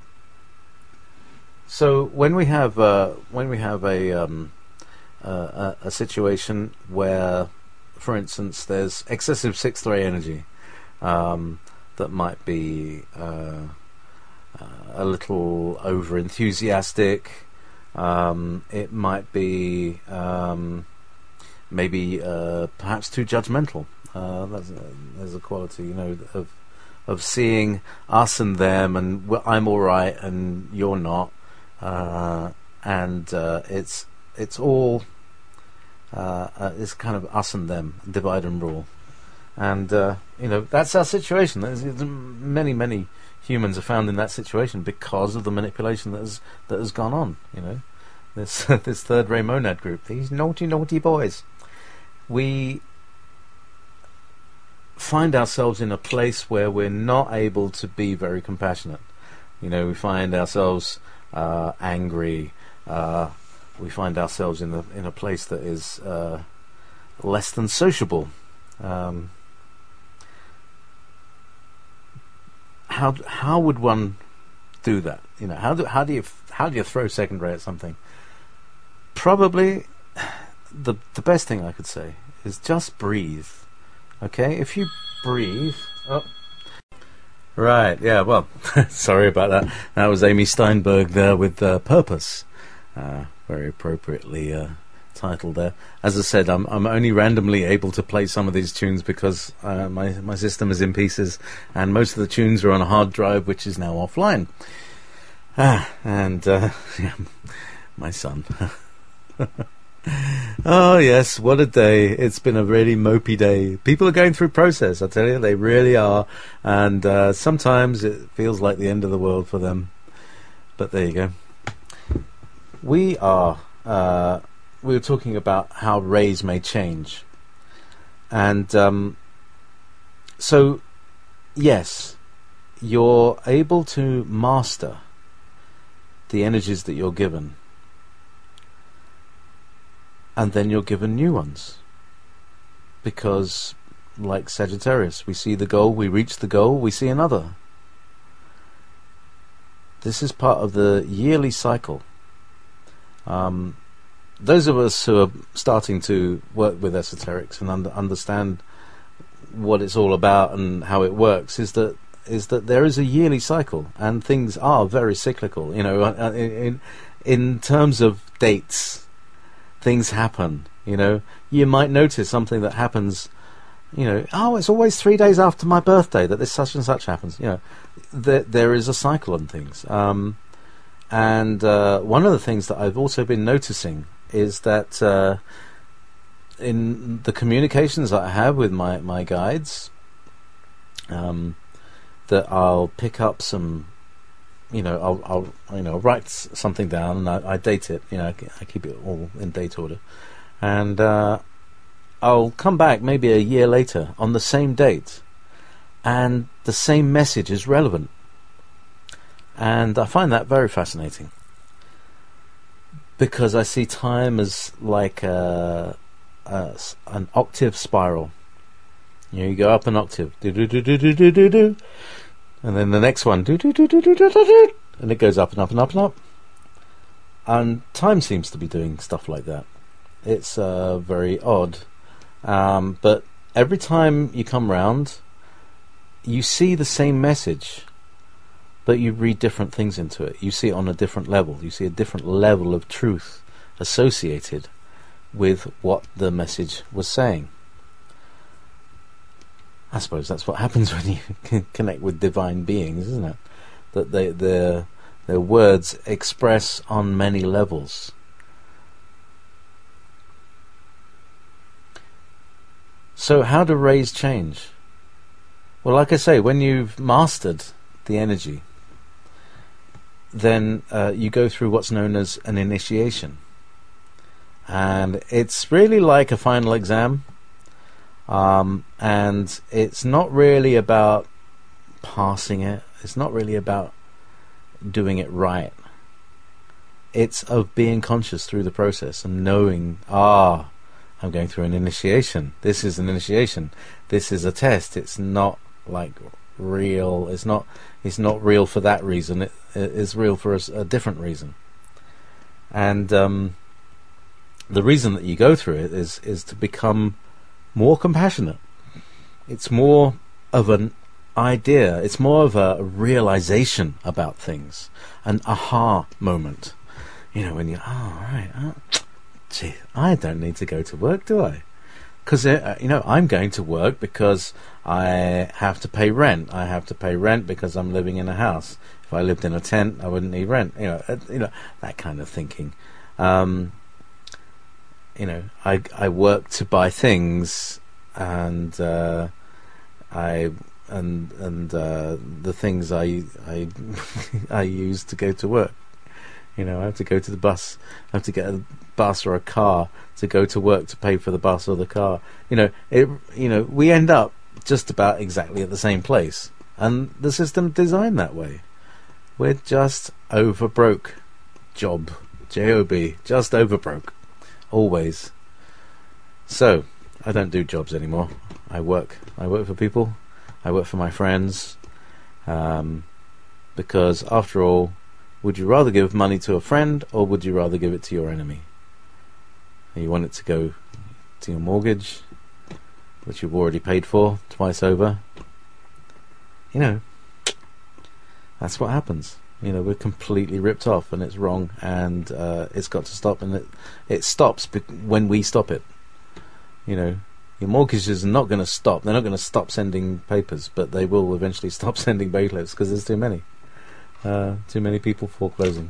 So, when we have, uh, when we have a, um, uh, a, a situation where, for instance, there's excessive sixth ray energy, um, that might be uh, uh, a little over enthusiastic. Um, it might be um, maybe uh, perhaps too judgmental. Uh, that's a, there's a quality, you know, of of seeing us and them, and well, I'm all right and you're not, uh, and uh, it's it's all uh, uh, it's kind of us and them, divide and rule, and uh, you know, that's our situation. There's, there's many many humans are found in that situation because of the manipulation that has that has gone on. You know, this this third ray monad group, these naughty naughty boys. We find ourselves in a place where we're not able to be very compassionate. You know, we find ourselves uh, angry. Uh, we find ourselves in a in a place that is uh, less than sociable. Um, how how would one do that? You know, how do how do you how do you throw second ray at something? Probably the the best thing I could say is just breathe. Okay, if you breathe. Oh. Right, yeah, well, sorry about that. That was Amy Steinberg there with uh, Purpose. Uh, very appropriately uh, titled there. As I said, I'm I'm only randomly able to play some of these tunes because uh, my, my system is in pieces, and most of the tunes are on a hard drive, which is now offline. Ah, and uh, yeah, my son. Oh yes, what a day. It's been a really mopey day. People are going through process, I tell you, they really are, and uh, sometimes it feels like the end of the world for them, but there you go. We are uh, we were talking about how rays may change, and um, so yes, you're able to master the energies that you're given, and then you're given new ones. Because, like Sagittarius, we see the goal, we reach the goal, we see another. This is part of the yearly cycle. Um, those of us who are starting to work with esoterics and under, understand what it's all about and how it works is that is that there is a yearly cycle, and things are very cyclical. You know, in in, in terms of dates. Things happen, you know. You might notice something that happens, you know, oh, it's always three days after my birthday that this such and such happens. You know, there, there is a cycle on things. Um, and uh, one of the things that I've also been noticing is that uh, in the communications that I have with my, my guides, um, that I'll pick up some, you know, I'll, I'll, you know, write s- something down and I, I date it. You know, I keep it all in date order, and uh, I'll come back maybe a year later on the same date, and the same message is relevant, and I find that very fascinating because I see time as like a, a, an octave spiral. You know, you go up an octave, do do do do do do do do. And then the next one, do, do, do, do, do, do, do, and it goes up and up and up and up. And time seems to be doing stuff like that. It's uh, very odd. Um, but every time you come round, you see the same message, but you read different things into it. You see it on a different level. You see a different level of truth associated with what the message was saying. I suppose that's what happens when you connect with divine beings, isn't it? That they, their their words express on many levels. So how do rays change? Well, like I say, when you've mastered the energy, then uh, you go through what's known as an initiation. And it's really like a final exam. Um, and it's not really about passing it. It's not really about doing it right. It's of being conscious through the process and knowing, ah, I'm going through an initiation. This is an initiation. This is a test. It's not like real. It's not. It's not real for that reason. It, it is real for a, a different reason. And um, the reason that you go through it is is to become more compassionate. It's more of an idea. It's more of a realization about things, an aha moment. You know, when you, oh, right, oh, gee, I don't need to go to work, do I? Because, uh, you know, I'm going to work because I have to pay rent. I have to pay rent because I'm living in a house. If I lived in a tent, I wouldn't need rent. You know, uh, you know that kind of thinking. Um, you know, I I work to buy things, and uh, I and and uh, the things I I I use to go to work. You know, I have to go to the bus. I have to get a bus or a car to go to work to pay for the bus or the car. You know, it. You know, we end up just about exactly at the same place, and the system designed that way. We're just over broke. Job, J O B, just over broke, always. So I don't do jobs anymore. I work. I work for people. I work for my friends, um, because after all, would you rather give money to a friend or would you rather give it to your enemy? You want it to go to your mortgage, which you've already paid for twice over. You know, that's what happens. You know, we're completely ripped off, and it's wrong, and uh, it's got to stop, and it it stops be- when we stop it. You know, your mortgages are not going to stop. They're not going to stop sending papers, but they will eventually stop sending bailiffs because there's too many. Uh, too many people foreclosing.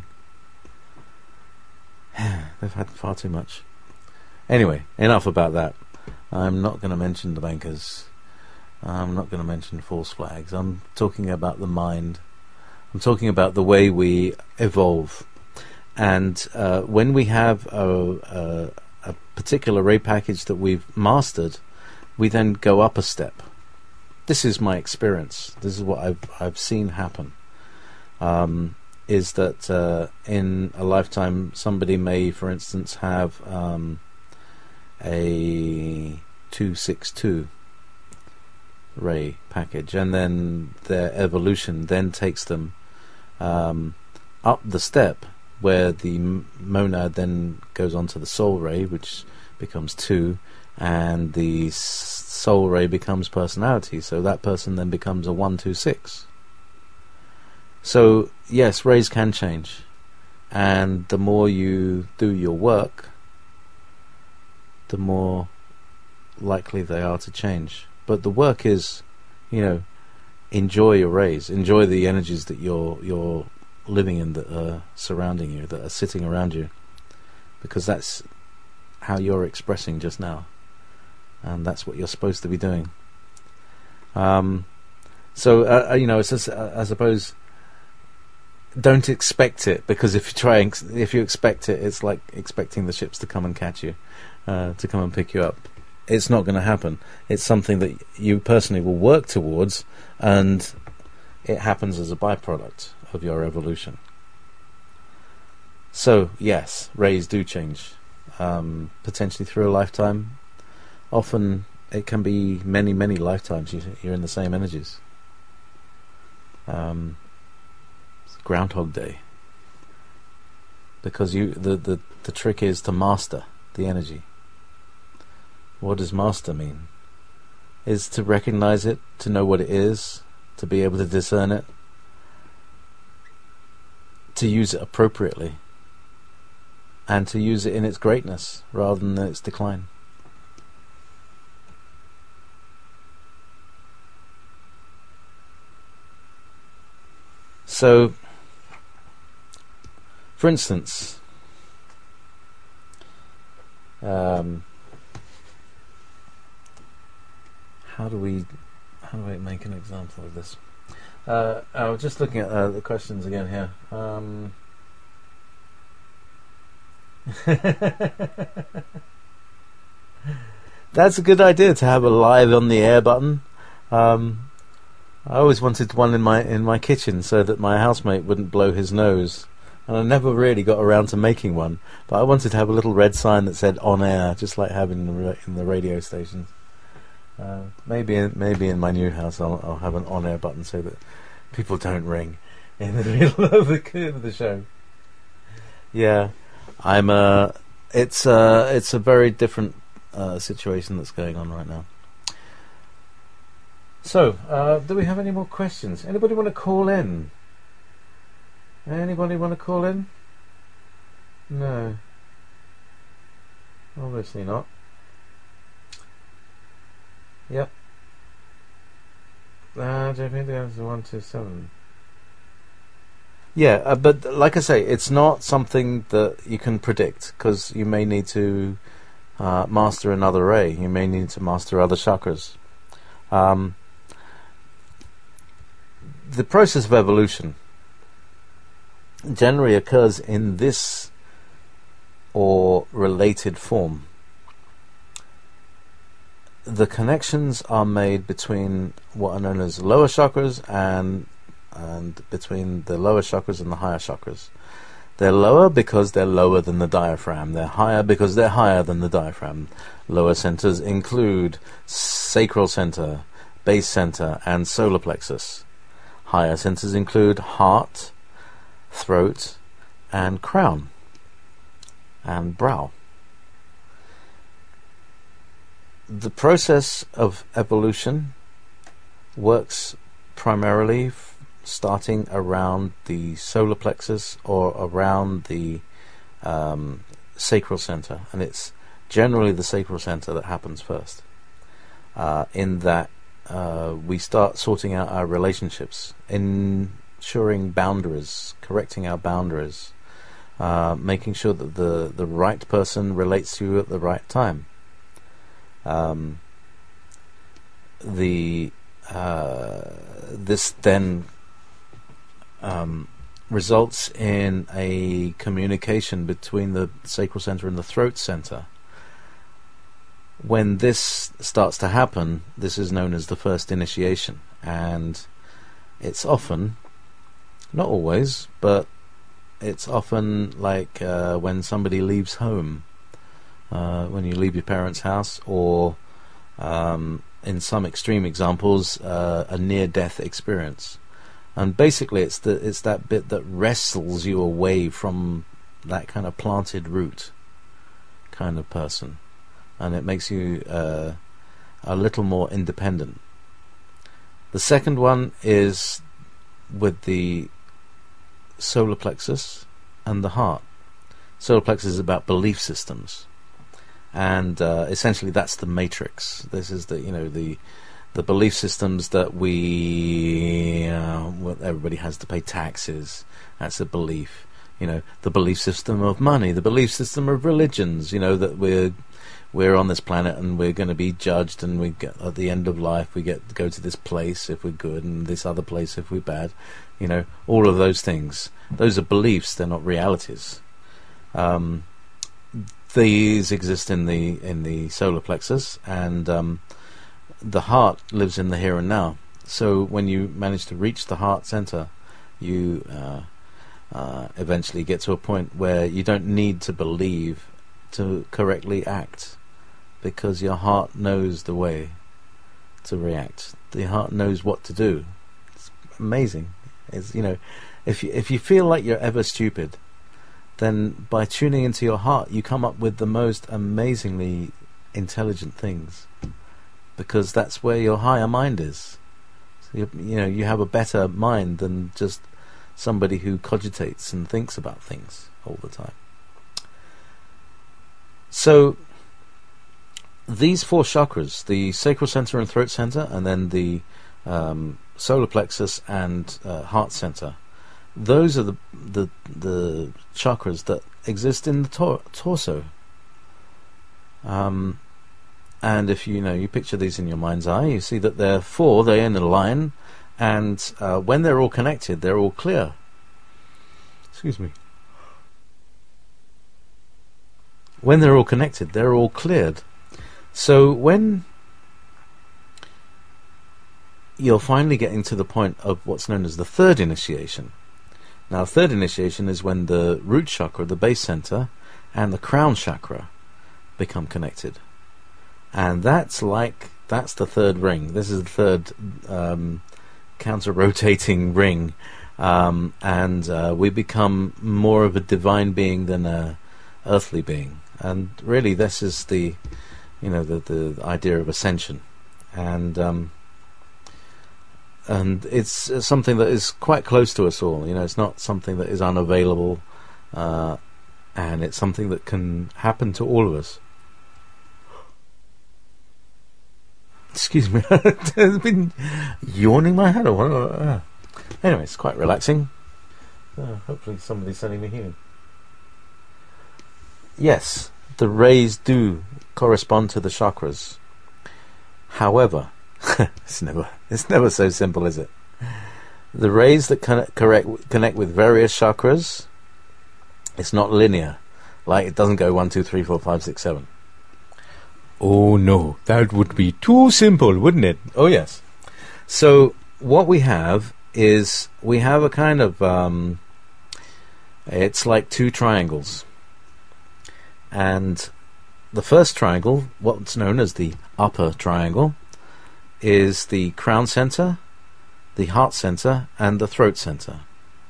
They've had far too much. Anyway, enough about that. I'm not going to mention the bankers. I'm not going to mention false flags. I'm talking about the mind. I'm talking about the way we evolve. And uh, when we have a, a, a particular ray package that we've mastered, we then go up a step. This is my experience. This is what I've I've seen happen. Um, is that uh, in a lifetime somebody may, for instance, have um, a two sixty-two ray package, and then their evolution then takes them um, up the step where the m- monad then goes on to the soul ray, which becomes two, and the s- soul ray becomes personality, so that person then becomes a one two six. So yes, rays can change, and the more you do your work, the more likely they are to change. But the work is, you know, enjoy your rays, enjoy the energies that you're you're living in, that are surrounding you, that are sitting around you, because that's how you're expressing just now, and that's what you're supposed to be doing. Um, so uh, you know, it's just, uh, I suppose, don't expect it, because if you try, and, if you expect it, it's like expecting the ships to come and catch you, uh, to come and pick you up. It's not going to happen. It's something that you personally will work towards, and it happens as a byproduct of your evolution. So yes, rays do change, um, potentially through a lifetime. Often it can be many, many lifetimes you, you're in the same energies. Um, it's Groundhog Day, because you the, the, the trick is to master the energy. What does master mean? Is to recognize it, to know what it is, to be able to discern it, to use it appropriately, and to use it in its greatness rather than its decline. So, for instance, um, how do we how do we make an example of this? Uh, I was just looking at uh, the questions again here. Um, that's a good idea, to have a live on the air button. Um, I always wanted one in my in my kitchen so that my housemate wouldn't blow his nose, and I never really got around to making one. But I wanted to have a little red sign that said "on air," just like having in the, in the radio stations. Uh, maybe in, maybe in my new house I'll, I'll have an on-air button so that people don't ring in the middle of the, of the show. Yeah, I'm a. It's a it's a very different uh, situation that's going on right now. So, uh, do we have any more questions? Anybody want to call in? Anybody want to call in? No. Obviously not. Yep. Uh, J P, the answer one two seven. Yeah, uh, but like I say, it's not something that you can predict, because you may need to uh, master another ray. You may need to master other chakras. Um, the process of evolution generally occurs in this or related form. The connections are made between what are known as lower chakras and and between the lower chakras and the higher chakras. They're lower because they're lower than the diaphragm. They're higher because they're higher than the diaphragm. Lower centers include sacral center, base center, and solar plexus. Higher centers include heart, throat, and crown, and brow. The process of evolution works primarily f- starting around the solar plexus or around the um, sacral center, and it's generally the sacral center that happens first. Uh, in that uh, we start sorting out our relationships, ensuring boundaries, correcting our boundaries, uh, making sure that the, the right person relates to you at the right time. Um, the uh, this then um, results in a communication between the sacral center and the throat center. When this starts to happen, this is known as the first initiation, and it's often, not always, but it's often like uh, when somebody leaves home. Uh, when you leave your parents' house, or um, in some extreme examples, uh, a near-death experience. And basically, it's the it's that bit that wrestles you away from that kind of planted root kind of person, and it makes you uh, a little more independent. The second one is with the solar plexus and the heart. Solar plexus is about belief systems. And uh, essentially, that's the matrix. This is the you know the the belief systems that we uh, well, everybody has to pay taxes. That's a belief. You know, the belief system of money, the belief system of religions. You know that we're we're on this planet and we're going to be judged, and we get at the end of life we get to go to this place if we're good, and this other place if we're bad. You know, all of those things. Those are beliefs. They're not realities. Um, These exist in the in the solar plexus, and um, the heart lives in the here and now. So when you manage to reach the heart center, you uh, uh, eventually get to a point where you don't need to believe to correctly act, because your heart knows the way to react. The heart knows what to do. It's amazing. It's, you know, if you, if you feel like you're ever stupid, then by tuning into your heart, you come up with the most amazingly intelligent things, because that's where your higher mind is. So you, you know, you have a better mind than just somebody who cogitates and thinks about things all the time. So these four chakras, the sacral center and throat center, and then the um, solar plexus and uh, heart center, those are the the the chakras that exist in the tor- torso. Um, and if you know you picture these in your mind's eye, you see that they're four. They're in a line, and uh, when they're all connected, they're all clear. Excuse me. When they're all connected, they're all cleared. So when you're finally getting to the point of what's known as the third initiation. Now, third initiation is when the root chakra, the base center, and the crown chakra become connected. And that's like, that's the third ring. This is the third um, counter-rotating ring. Um, and uh, we become more of a divine being than a earthly being. And really, this is the, you know, the, the idea of ascension. And um, and it's uh, something that is quite close to us all. You know, it's not something that is unavailable, uh, and it's something that can happen to all of us. Excuse me, I've been yawning my head away. Anyway, it's quite relaxing. Uh, hopefully somebody's sending me healing. Yes, the rays do correspond to the chakras. However, it's never it's never so simple, is it? The rays that connect, correct, connect with various chakras, it's not linear. Like, it doesn't go one, two, three, four, five, six, seven. Oh no, that would be too simple, wouldn't it? Oh yes. So what we have is we have a kind of um, it's like two triangles, and the first triangle, what's known as the upper triangle, is the crown center, the heart center, and the throat center,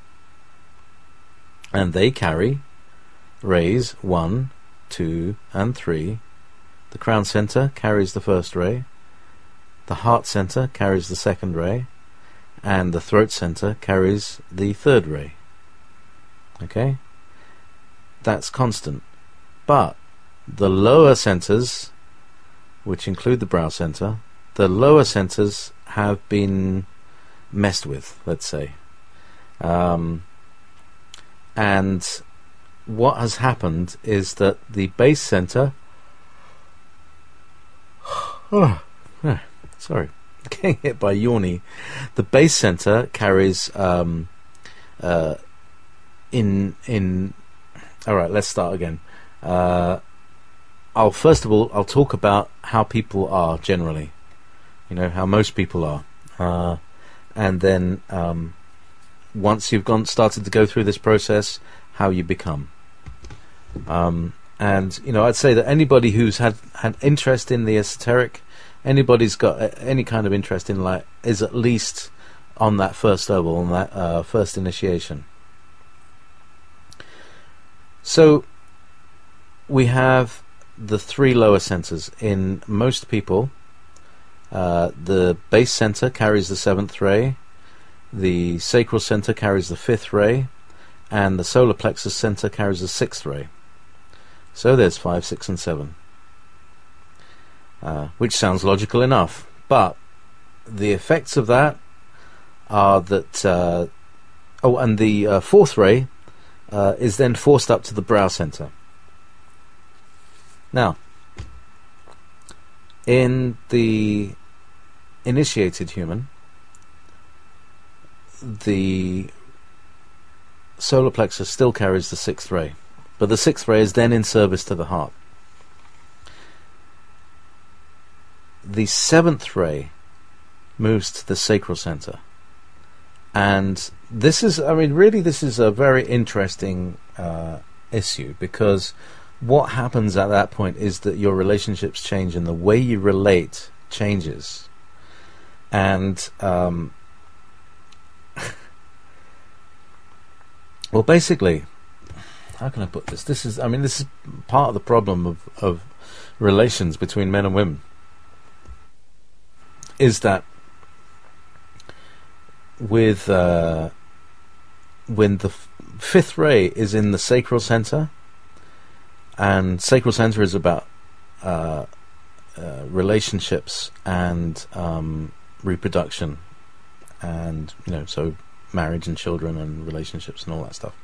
and they carry rays one, two, and three. The crown center carries the first ray, the heart center carries the second ray, and the throat center carries the third ray. Okay? That's constant. But the lower centers, which include the brow center, the lower centers have been messed with, let's say. Um, and what has happened is that the base center Oh, oh, sorry, getting hit by yawny. The base center carries um, uh, in in. All right, let's start again. Uh, I'll first of all I'll talk about how people are generally. You know, how most people are, uh, and then um, once you've gone started to go through this process, how you become. Um, And, you know, I'd say that anybody who's had an interest in the esoteric, anybody's got a, any kind of interest in light, is at least on that first level, on that uh, first initiation. So, we have the three lower centers. In most people, uh, the base center carries the seventh ray, the sacral center carries the fifth ray, and the solar plexus center carries the sixth ray. So there's five, six, and seven, uh, which sounds logical enough. But the effects of that are that, uh, oh, and the uh, fourth ray uh, is then forced up to the brow center. Now, in the initiated human, the solar plexus still carries the sixth ray. But the sixth ray is then in service to the heart. The seventh ray moves to the sacral center. And this is, I mean, really this is a very interesting uh, issue, because what happens at that point is that your relationships change and the way you relate changes. And, um, well, basically, how can I put this? This is, I mean, this is part of the problem of, of relations between men and women, is that with uh, when the f- fifth ray is in the sacral center, and sacral center is about uh, uh, relationships and um, reproduction, and, you know, so marriage and children and relationships and all that stuff.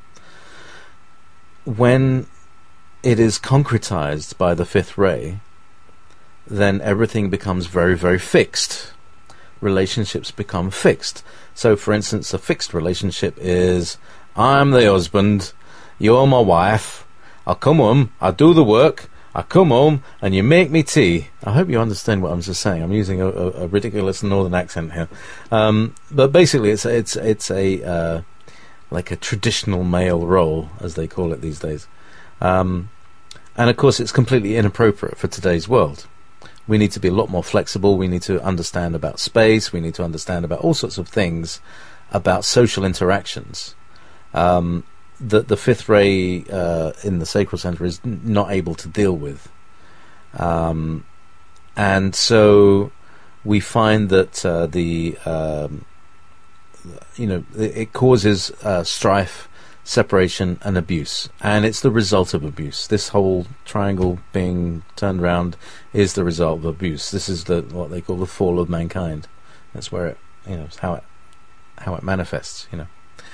When it is concretized by the fifth ray, then everything becomes very, very fixed. Relationships become fixed. So, for instance, a fixed relationship is, I'm the husband, you're my wife, I come home, I do the work, I come home, and you make me tea. I hope you understand what I'm just saying. I'm using a, a, a ridiculous northern accent here. Um, but basically, it's, it's, it's a... Uh, like a traditional male role, as they call it these days. Um, and of course it's completely inappropriate for today's world. We need to be a lot more flexible, we need to understand about space, we need to understand about all sorts of things, about social interactions, um, that the fifth ray uh, in the sacral center is n- not able to deal with. Um, and so we find that uh, the um, you know, it, it causes uh, strife, separation, and abuse, and it's the result of abuse. This whole triangle being turned around is the result of abuse. This is the what they call the fall of mankind. That's where it, you know, it's how it how it manifests. You know,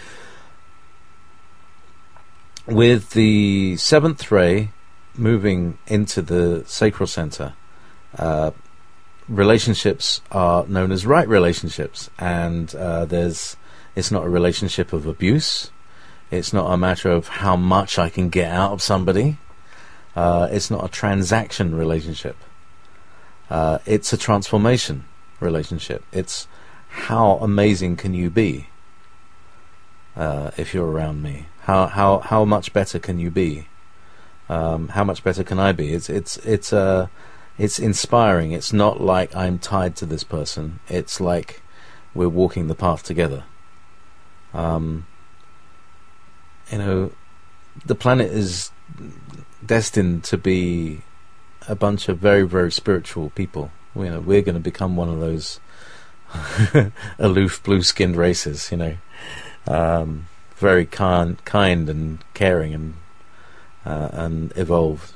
with the seventh ray moving into the sacral center, uh, relationships are known as right relationships, and uh, there's it's not a relationship of abuse. It's not a matter of how much I can get out of somebody. Uh, it's not a transaction relationship. Uh, it's a transformation relationship. It's how amazing can you be uh, if you're around me? How how how much better can you be? Um, how much better can I be? It's it's it's uh, it's inspiring. It's not like I'm tied to this person. It's like we're walking the path together. Um, you know, the planet is destined to be a bunch of very, very spiritual people. You know, we're going to become one of those aloof, blue-skinned races. You know, um, very kind, kind and caring and uh, and evolved.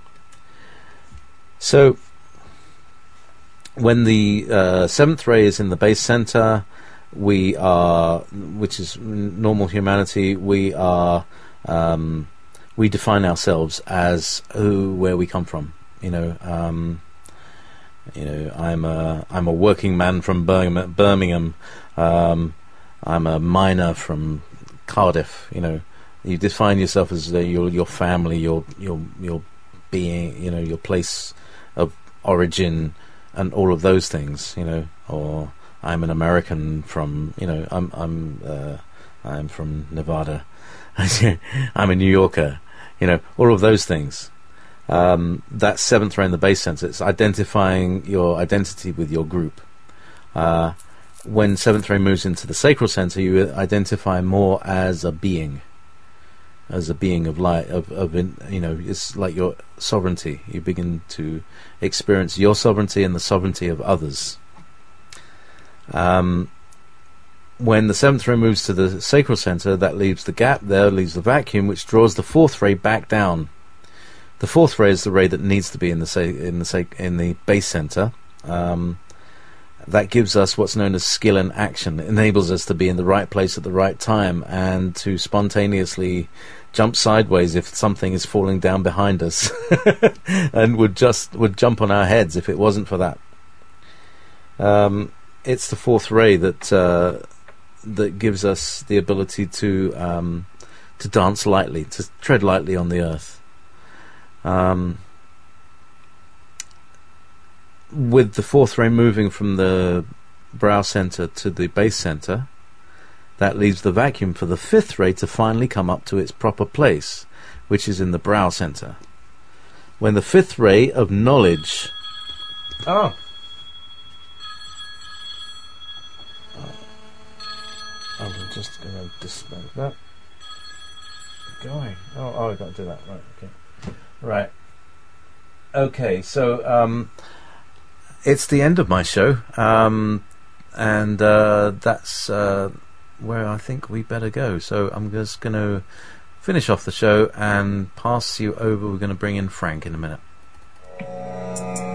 So, when the uh, seventh ray is in the base center, we are, which is normal humanity, we are, um, we define ourselves as who, where we come from. You know, um, you know, I'm a, I'm a working man from Birmingham. Birmingham. Um, I'm a miner from Cardiff. You know, you define yourself as uh, your your family, your your your being, you know, your place of origin, and all of those things. You know, or I'm an American from, you know, I'm I'm uh, I'm from Nevada. I'm a New Yorker. You know, all of those things. Um, that seventh ray in the base center, it's identifying your identity with your group. Uh, when seventh ray moves into the sacral center, you identify more as a being, as a being of light, of, of in, you know, it's like your sovereignty. You begin to experience your sovereignty and the sovereignty of others. Um, when the seventh ray moves to the sacral center, that leaves the gap there, leaves the vacuum, which draws the fourth ray back down. The fourth ray is the ray that needs to be in the sa- in the sa- in the base center. Um, that gives us what's known as skill and action. It enables us to be in the right place at the right time and to spontaneously jump sideways if something is falling down behind us, and would just would jump on our heads if it wasn't for that. Um, it's the fourth ray that uh, that gives us the ability to um, to dance lightly, to tread lightly on the earth. Um, with the fourth ray moving from the brow center to the base center, that leaves the vacuum for the fifth ray to finally come up to its proper place, which is in the brow center. When the fifth ray of knowledge... Oh! I'm just going to dispel that. Going. Oh, oh, I've got to do that. Right, okay. Right. Okay, so um, it's the end of my show, um, and uh, that's uh, where I think we better go. So I'm just going to finish off the show and pass you over. We're going to bring in Frank in a minute.